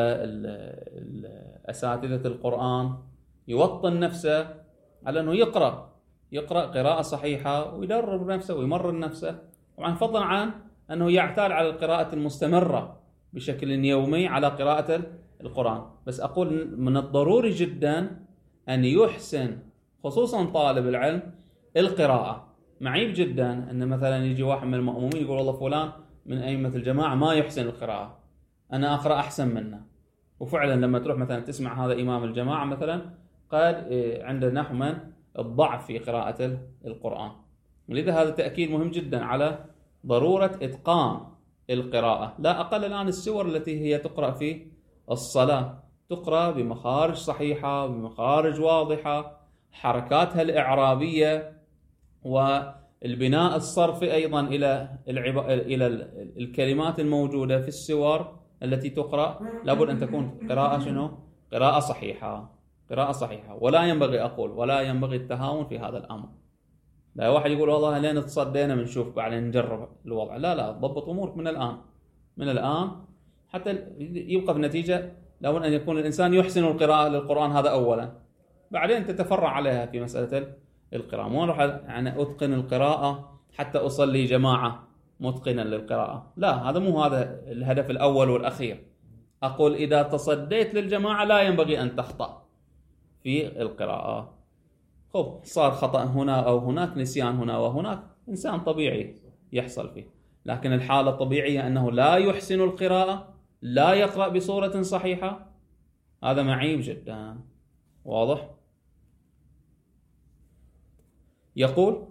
أساتذة القرآن، يوطن نفسه على أنه يقرأ يقرأ قراءة صحيحة، ويدرب نفسه ويمرن نفسه، طبعا فضلا عن أنه يعتاد على القراءة المستمرة بشكل يومي على قراءة القرآن. بس أقول من الضروري جدا أن يحسن خصوصا طالب العلم القراءة. معيب جدا أن مثلا يجي واحد من المأمومين يقول والله فلان من أئمة الجماعة ما يحسن القراءة، أنا أقرأ أحسن منه. وفعلا لما تروح مثلا تسمع هذا إمام الجماعة مثلا قد عنده نحو من الضعف في قراءة القرآن. ولذا هذا تأكيد مهم جدا على ضرورة إتقان القراءة. لا أقل الآن السور التي هي تقرأ في الصلاة تقرأ بمخارج صحيحة، بمخارج واضحة، حركاتها الإعرابية والبناء الصرفي أيضا إلى العب... إلى الكلمات الموجودة في السور التي تقرأ، لابد أن تكون قراءة شنو؟ قراءة صحيحة، قراءة صحيحة. ولا ينبغي أقول ولا ينبغي التهاون في هذا الأمر. لا واحد يقول والله لين تصدينا بنشوف بعدين نجرب الوضع، لا لا، ضبط أمورك من الآن، من الآن حتى يبقى بنتيجة. لابد أن يكون الإنسان يحسن القراءة للقرآن، هذا أولا، بعدين تتفرع عليها في مسألة القراءة. مو أروح يعني أتقن القراءة حتى أصلي جماعة متقنا للقراءة، لا، هذا مو هذا الهدف الأول والأخير. أقول إذا تصديت للجماعة لا ينبغي أن تخطأ في القراءة. خب صار خطأ هنا أو هناك، نسيان هنا وهناك، إنسان طبيعي يحصل فيه. لكن الحالة الطبيعية أنه لا يحسن القراءة، لا يقرأ بصورة صحيحة، هذا معيب جدا. واضح؟ يقول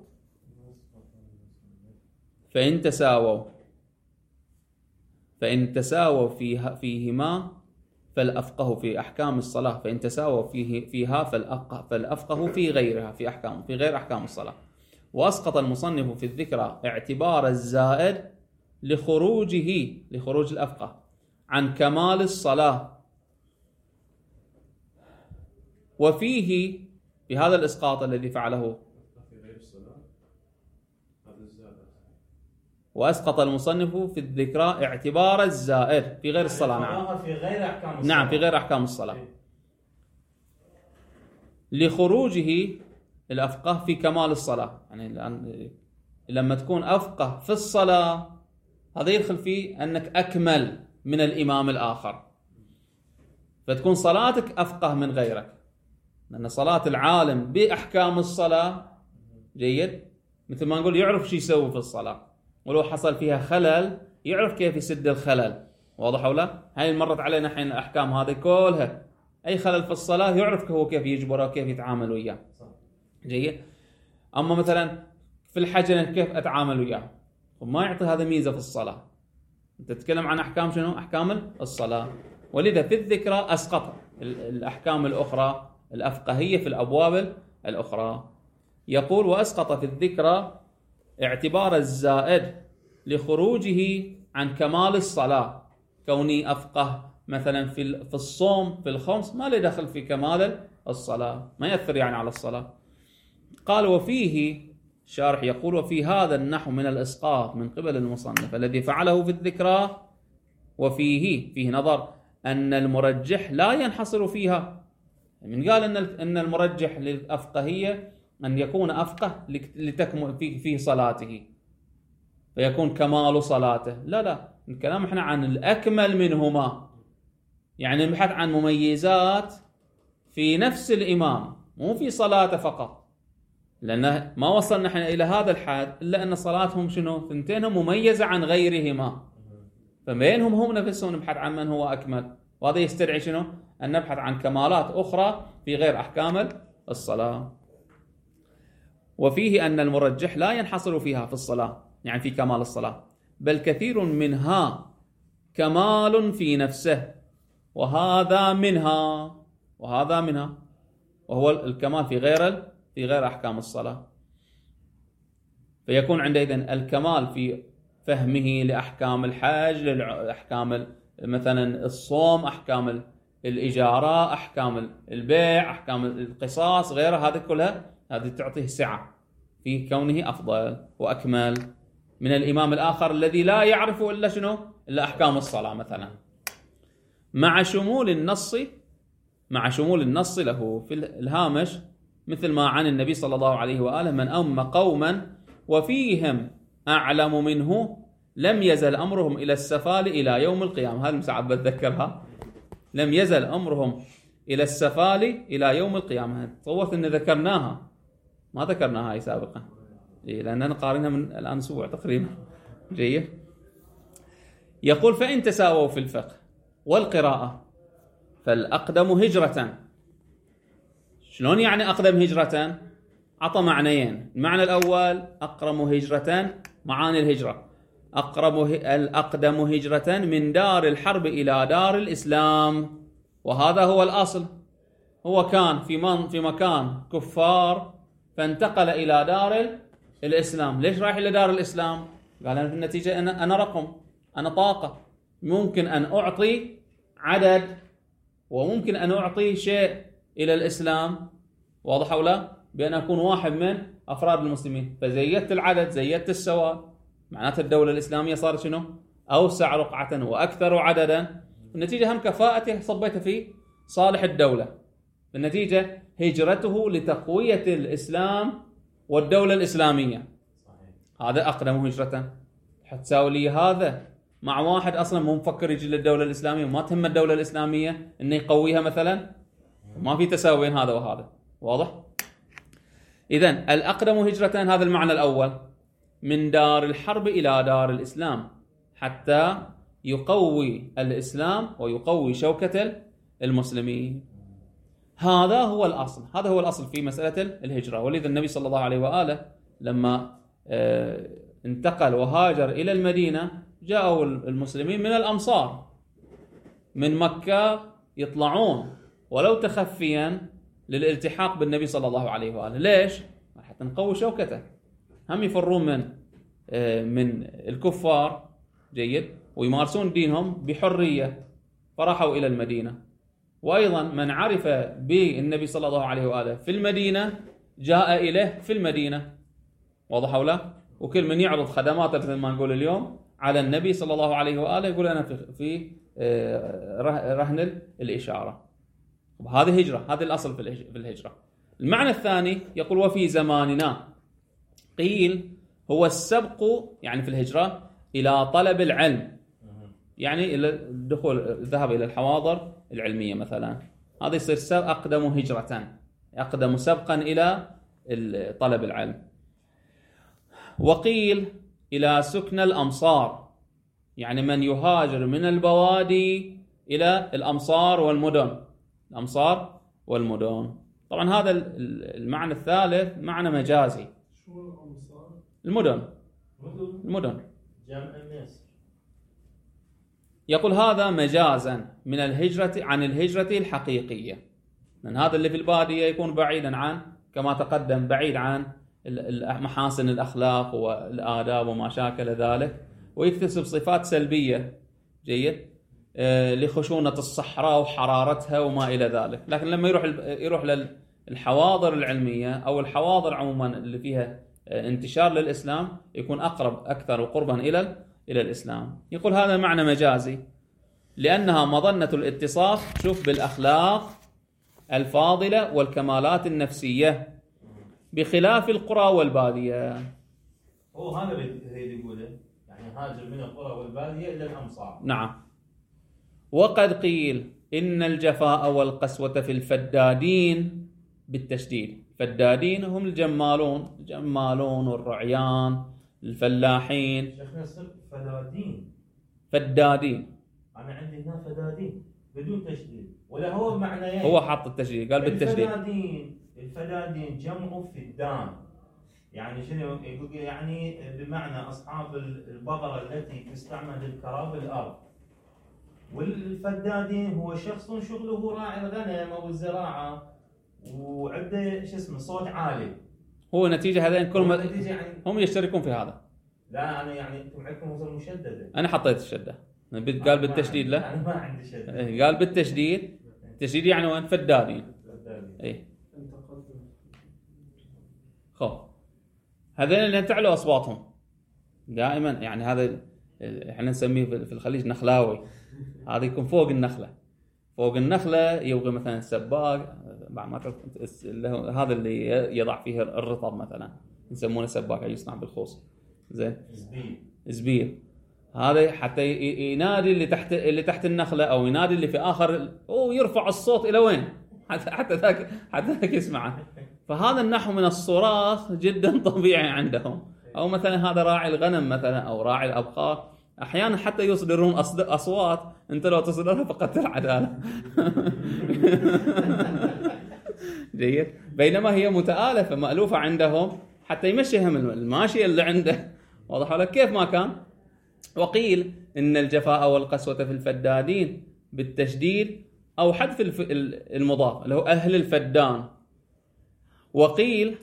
فإن تساووا فإن تساووا فيها فيهما فالأفقه في أحكام الصلاة، فإن تساووا فيه فيها فالأفقه في غيرها، في أحكام في غير أحكام الصلاة. وأسقط المصنف في الذكرى اعتبار الزائد لخروجه لخروج الأفقه عن كمال الصلاة. وفيه في هذا الإسقاط الذي فعله وأسقط المصنف في الذكرى اعتبار الزائد في غير الصلاة. نعم في غير أحكام الصلاة. نعم في غير أحكام الصلاة لخروجه الأفقه في كمال الصلاة. يعني لما تكون أفقه في الصلاة هذا يدخل فيه أنك أكمل من الإمام الآخر، فتكون صلاتك أفقه من غيرك، لأن صلاة العالم بأحكام الصلاة جيد، مثل ما نقول يعرف شو يسوي في الصلاة، ولو حصل فيها خلل يعرف كيف يسد الخلل. واضح ولا؟ هاي مرت علينا حين الأحكام هذه كلها، أي خلل في الصلاة يعرف هو كيف يجبره وكيف يتعامل وياه. جيد. أما مثلا في الحج كيف أتعامل وياه، وما يعطي هذا ميزة في الصلاة. أنت تتكلم عن أحكام شنو؟ أحكام الصلاة. ولذا في الذكرى أسقط الأحكام الأخرى الأفقهية في الأبواب الأخرى. يقول وأسقط في الذكرى اعتبار الزائد لخروجه عن كمال الصلاة. كوني أفقه مثلا في في الصوم في الخمس ما له دخل في كمال الصلاة، ما يأثر يعني على الصلاة. قال وفيه الشارح يقول وفي هذا النحو من الإسقاط من قبل المصنف الذي فعله في الذكرى، وفيه فيه نظر أن المرجح لا ينحصر فيها. من قال أن أن المرجح للأفقهية أن يكون أفقه لتكمل في في صلاته فيكون كمال صلاته، لا لا، الكلام احنا عن الأكمل منهما، يعني نبحث عن مميزات في نفس الإمام مو في صلاته فقط، لأن ما وصلنا احنا إلى هذا الحد إلا أن صلاتهم شنو ثنتين مميزة عن غيرهما، فبينهم هم نفسهم نبحث عن من هو أكمل، وهذا يستدعي شنو أن نبحث عن كمالات أخرى في غير أحكام الصلاة. وفيه أن المرجح لا ينحصر فيها في الصلاة، يعني في كمال الصلاة، بل كثير منها كمال في نفسه، وهذا منها وهذا منها وهو الكمال في غير في غير أحكام الصلاة. فيكون عندئذ الكمال في فهمه لأحكام الحج، لأحكام مثلا الصوم، أحكام الإجارة، أحكام البيع، أحكام القصاص، غيرها، هذه كلها هذه تعطيه سعة في كونه أفضل وأكمل من الإمام الآخر الذي لا يعرف إلا شنو إلا أحكام الصلاة مثلا، مع شمول النص مع شمول النص له في الهامش، مثل ما عن النبي صلى الله عليه وآله من أم قوما وفيهم أعلم منه لم يزل أمرهم إلى السفال إلى يوم القيامة. هذا مساعد بتذكرها، لم يزل أمرهم إلى السفال إلى يوم القيامة. تصورت أن ذكرناها، ما ذكرناها هاي سابقا لأننا قارنها من الآن أسبوع تقريبا. جيد. يقول فإن تساووا في الفقه والقراءة فالأقدم هجرة. شلون يعني أقدم هجرة؟ عطى معنيين. المعنى الأول أقرم هجرة، معاني الهجرة، أقرب الأقدم هجرة من دار الحرب إلى دار الإسلام، وهذا هو الأصل. هو كان في من في مكان كفار فانتقل إلى دار الإسلام. ليش رايح إلى دار الإسلام؟ قال أنا في النتيجة أنا, أنا رقم، أنا طاقة، ممكن أن أعطي عدد وممكن أن أعطي شيء إلى الإسلام، واضح أو لا؟ بأن أكون واحد من أفراد المسلمين، فزيدت العدد، زيدت السواد، معناته الدولة الإسلامية صارت شنو؟ أوسع رقعة وأكثر عددا. النتيجة هم كفاءته صبيتها في صالح الدولة. النتيجة هجرته لتقوية الإسلام والدولة الإسلامية. هذا أقدم هجرة. حتساوي لي هذا مع واحد أصلا مو مفكر يجي للدولة الإسلامية وما تهم الدولة الإسلامية إنه يقويها مثلا، ما في تساوي بين هذا وهذا، واضح؟ إذن الأقدم هجرة هذا المعنى الأول، من دار الحرب إلى دار الإسلام حتى يقوي الإسلام ويقوي شوكة المسلمين. هذا هو الأصل، هذا هو الأصل في مسألة الهجرة. ولذا النبي صلى الله عليه وآله لما انتقل وهاجر إلى المدينة جاءوا المسلمين من الأمصار من مكة يطلعون ولو تخفيا للالتحاق بالنبي صلى الله عليه وآله. ليش؟ حتى نقوي شوكته، هم يفرون من من الكفار، جيد، ويمارسون دينهم بحرية، فرحوا إلى المدينة. وأيضا من عرف بالنبي صلى الله عليه وآله في المدينة جاء إليه في المدينة، واضح أو لا؟ وكل من يعرض خدماته مثل ما نقول اليوم على النبي صلى الله عليه وآله يقول أنا في, في رهن الإشارة. هذه هجرة، هذا الأصل في الهجرة. المعنى الثاني يقول وفي زماننا، قيل هو السبق يعني في الهجرة إلى طلب العلم، يعني إلى الدخول، الذهاب إلى الحواضر العلمية مثلا، هذا يصير أقدم هجرة، أقدم سبقا إلى طلب العلم. وقيل إلى سكن الأمصار، يعني من يهاجر من البوادي إلى الأمصار والمدن، الأمصار والمدن. طبعا هذا المعنى الثالث معنى مجازي. شو الأمصار؟ المدن، المدن جمع مصر. يقول هذا مجازا من الهجرة عن الهجرة الحقيقية، لأن هذا اللي في البادية يكون بعيدا عن، كما تقدم، بعيد عن محاسن الأخلاق والآداب وما شاكل ذلك، ويكتسب صفات سلبية، جيد، لخشونة الصحراء وحرارتها وما إلى ذلك. لكن لما يروح يروح للحواضر العلمية أو الحواضر عموما اللي فيها انتشار للإسلام يكون أقرب أكثر قربا إلى إلى الإسلام. يقول هذا معنى مجازي لأنها مظنة الاتصاف شوف بالأخلاق الفاضلة والكمالات النفسية بخلاف القرى والبادية. هو هذا اللي يقوله يعني هاجر من القرى والبادية إلى الأمصار. نعم. وقد قيل إن الجفاء والقسوة في الفدادين بالتشديد. الفدادين هم الجمالون، الجمالون والرعيان الفلاحين. شيخنا فدادين فدادين أنا عندي هنا فدادين بدون تشديد ولا هو بمعنى هو حط التشديد قال بالتشديد. الفدادين الفدادين جمع فدان يعني شنو يقول يعني بمعنى أصحاب البقرة التي تستعمل للكراب الأرض. والفدادين هو شخص شغله راعي الغنم أو الزراعة وعنده شو اسمه صوت عالي. هو نتيجة هذين كلهم يعني هم يشتركون في هذا. لا أنا يعني أنتم عندكم وصل مشددة. أنا حطيت الشدة. قال بالتشديد لا. أنا ما عندي شدة. قال بالتشديد. التشديد يعني وين فدادين. إيه. خو. هذين اللي تعلو أصواتهم دائما يعني هذا احنا نسميه في الخليج نخلاوي. هذا يكون فوق النخلة. فوق النخلة يبغى مثلا سباق بعد ما تعرف هذا اللي يضع فيه الرطب مثلا يسمونه سباق يصنع بالخوص. زين. زبير. زبير. هذا حتى ينادي اللي تحت اللي تحت النخلة أو ينادي اللي في آخر أو يرفع الصوت إلى وين حتى حتى ذاك حتى ذاك يسمعه. فهذا النحو من الصراخ جدا طبيعي عندهم. أو مثلا هذا راعي الغنم مثلا أو راعي الأبقار أحيانا حتى يصدرون أصوات أنت لو تصدرها فقدت العدالة. جيد. بينما هي متآلفة مألوفة عندهم حتى يمشيهم الماشية اللي عنده. واضح لك كيف ما كان. وقيل إن الجفاء والقسوة في الفدادين بالتشديد أو حذف المضاف اللي هو أهل الفدان. وقيل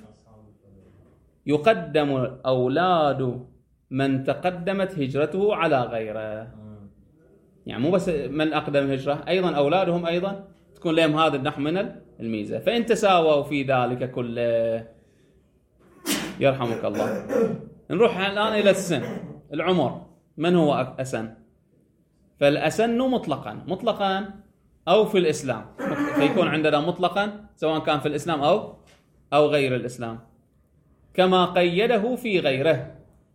يقدم أولاد من تقدمت هجرته على غيره. يعني مو بس من أقدم الهجرة أيضا أولادهم أيضا تكون لهم هذا النحو من الميزة. فإن تساووا في ذلك كله يرحمك الله. نروح الآن إلى السن العمر. من هو أسن؟ فالأسن مطلقا مطلقا أو في الإسلام فيكون عندنا مطلقا سواء كان في الإسلام أو أو غير الإسلام كما قيده في غيره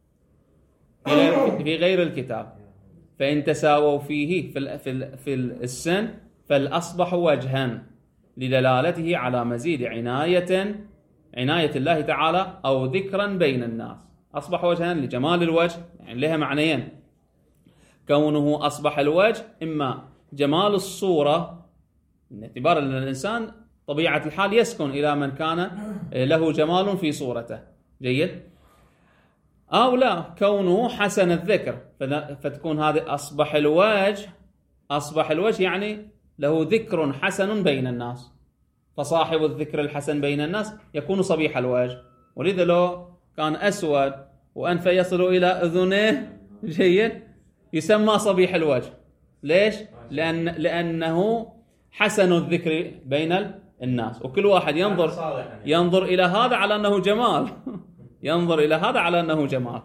في غير الكتاب. فإن تساووا فيه في في في السن فالأصبح وجها لدلالته على مزيد عناية عناية الله تعالى أو ذكرا بين الناس. أصبح وجها لجمال الوجه يعني لها معنيين. كونه أصبح الوجه إما جمال الصورة من اعتبار أن الإنسان طبيعة الحال يسكن إلى من كان له جمال في صورته. جيد. أو لا كونه حسن الذكر فتكون هذه أصبح الوجه أصبح الوجه يعني له ذكر حسن بين الناس. فصاحب الذكر الحسن بين الناس يكون صبيح الوجه. ولذا لو كان أسود وأنفه يصل إلى أذنه جيد يسمى صبيح الوجه. ليش؟ لأن لأنه حسن الذكر بين الناس. وكل واحد ينظر ينظر إلى هذا على أنه جمال. ينظر إلى هذا على أنه جمال.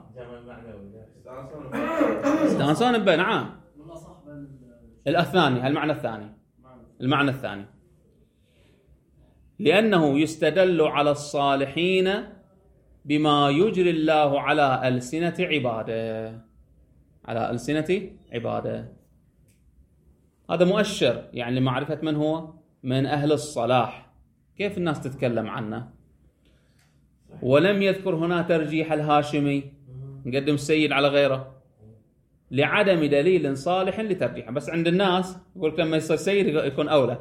استانسون به. نعم. الثاني المعنى الثاني المعنى الثاني لأنه يستدل على الصالحين بما يجري الله على ألسنة عباده على ألسنة عباده. هذا مؤشر يعني لمعرفة من هو من أهل الصلاح كيف الناس تتكلم عنه. ولم يذكر هنا ترجيح الهاشمي نقدم السيد على غيره لعدم دليل صالح لترجيحه. بس عند الناس يقول لما يصير سيد يكون أولى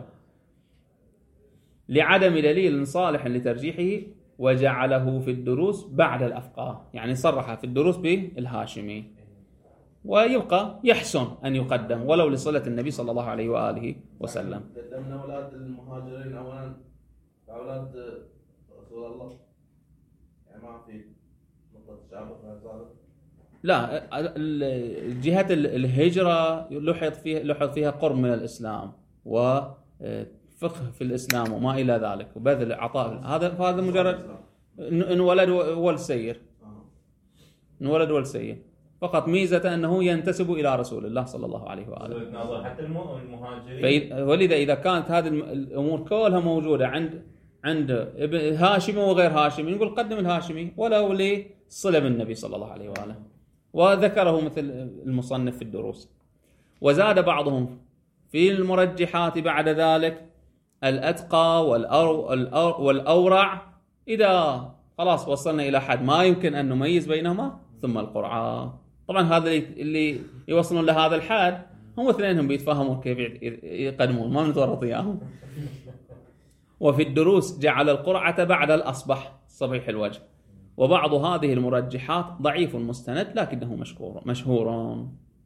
لعدم دليل صالح لترجيحه وجعله في الدروس بعد الأفقاه يعني صرح في الدروس بالهاشمي. ويبقى يحسن أن يقدم ولو لصلة النبي صلى الله عليه وآله وسلم. قدمنا أولاد المهاجرين أولا أولاد رسول الله يعني ما في نقطة تشابه. لا ال- جهة ال- الهجرة لحظ فيها لحظ فيها قرب من الإسلام وفقه في الإسلام وما إلى ذلك وبذل عطاء، هذا هذا مجرد إن- انولد ولد سير، انولد ولد سير، فقط ميزة أنه ينتسب إلى رسول الله صلى الله عليه وآله. ناظر حتى الم- المهاجرين في- ولذا إذا كانت هذه الم- الأمور كلها موجودة عند عند ابن هاشمي وغير هاشمي، نقول قدم الهاشمي ولو لصلة بالنبي صلى الله عليه وآله، وذكره مثل المصنف في الدروس. وزاد بعضهم في المرجحات بعد ذلك الأتقى والأو الأو والأورع، إذا خلاص وصلنا إلى حد ما يمكن أن نميز بينهما ثم القرعة. طبعا هذا اللي يوصلون لهذا الحد هم اثنينهم بيتفاهمون كيف يقدمون، ما نتورط إياهم. وفي الدروس جعل القرعة بعد الأصبح صبيح الوجه. وبعض هذه المرجحات ضعيف مستند لكنه مشهور مشهور.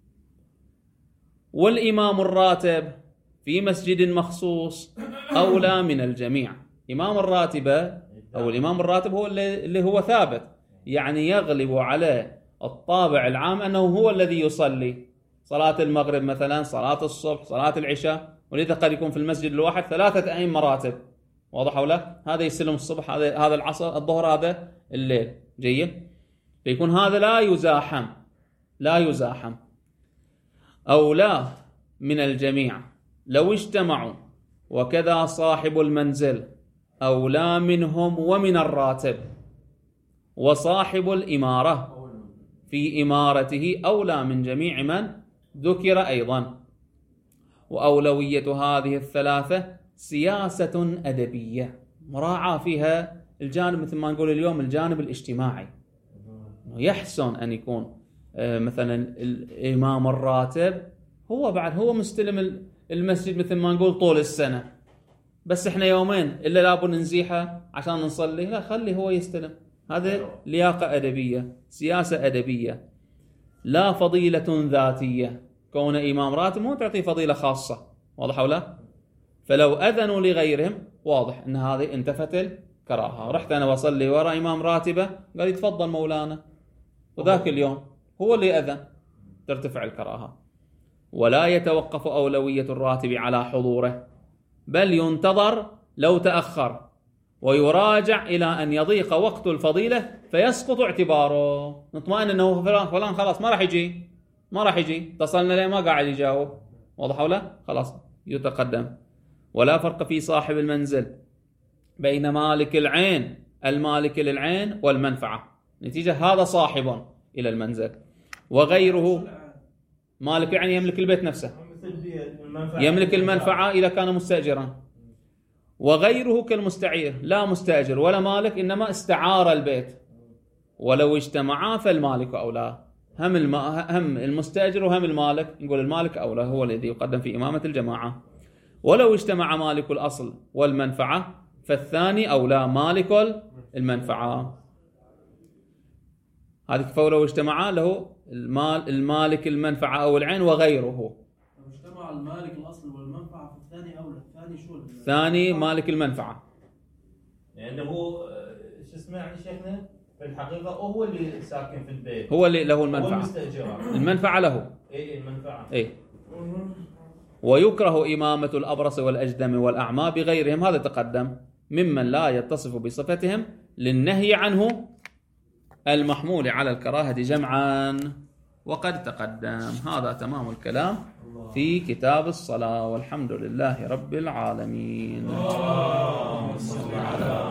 والإمام الراتب في مسجد مخصوص أولى من الجميع. إمام الراتبة أو الإمام الراتب هو اللي هو ثابت، يعني يغلب على الطابع العام أنه هو الذي يصلي صلاة المغرب مثلا، صلاة الصبح، صلاة العشاء، ولذا قد يكون في المسجد الواحد ثلاثة أئمة مراتب، واضح ولا؟ هذا يسلم الصبح، هذا هذا العصر، الظهر، هذا الليل، جيد؟ فيكون هذا لا يزاحم، لا يزاحم. أو لا من الجميع لو اجتمعوا، وكذا صاحب المنزل أو لا منهم ومن الراتب، وصاحب الإمارة في إمارته أولى من جميع من ذكر أيضا. وأولوية هذه الثلاثة سياسة أدبية مراعاة فيها الجانب، مثل ما نقول اليوم، الجانب الاجتماعي. يحسن أن يكون مثلا الإمام الراتب هو بعد هو مستلم المسجد مثل ما نقول طول السنة، بس احنا يومين إلا لابد نزيحه عشان نصلي، لا خلي هو يستلم. هذا لياقة أدبية، سياسة أدبية، لا فضيلة ذاتية. كون إمام راتب مو تعطي فضيلة خاصة، واضح ولا؟ فلو أذنوا لغيرهم واضح أن هذه انتفت الكراهة. رحت أنا وصلي وراء إمام راتبة قال يتفضل مولانا، وذاك اليوم هو اللي أذن، ترتفع الكراهة. ولا يتوقف أولوية الراتب على حضوره، بل ينتظر لو تأخر ويراجع إلى أن يضيق وقت الفضيلة فيسقط اعتباره. نطمئن أنه فلان فلان خلاص ما راح يجي، ما راح يجي، اتصلنا له ما قاعد يجاوب، واضح ولا؟ خلاص يتقدم. ولا فرق في صاحب المنزل بين مالك العين المالك للعين والمنفعة، نتيجة هذا صاحب إلى المنزل، وغيره مالك يعني يملك البيت نفسه، يملك المنفعة إذا كان مستأجرا، وغيره كالمستعير لا مستأجر ولا مالك إنما استعار البيت. ولو اجتمعا فالمالك أولى، هم الم... هم المستأجر وهم المالك، نقول المالك أولى هو الذي يقدم في إمامة الجماعة. ولو اجتمع مالك الأصل والمنفعة فالثاني أولى مالك المنفعة. هذه كيف لو اجتمعا له المال المالك المنفعة أو العين وغيره. لو اجتمع المالك الأصل والمنفعة فالثاني أولى. الثاني شو؟ الثاني مالك المنفعة، يعني هو شو اسمه يعني شيخنا في الحقيقة هو اللي ساكن في البيت، هو اللي له هو المنفعة، المستأجر، المنفعة له. اي المنفعة. اي. ويكره إمامة الأبرص والأجدم والأعمى بغيرهم، هذا تقدم، ممن لا يتصف بصفتهم للنهي عنه المحمول على الكراهة جمعا، وقد تقدم. هذا تمام الكلام في كتاب الصلاة، والحمد لله رب العالمين.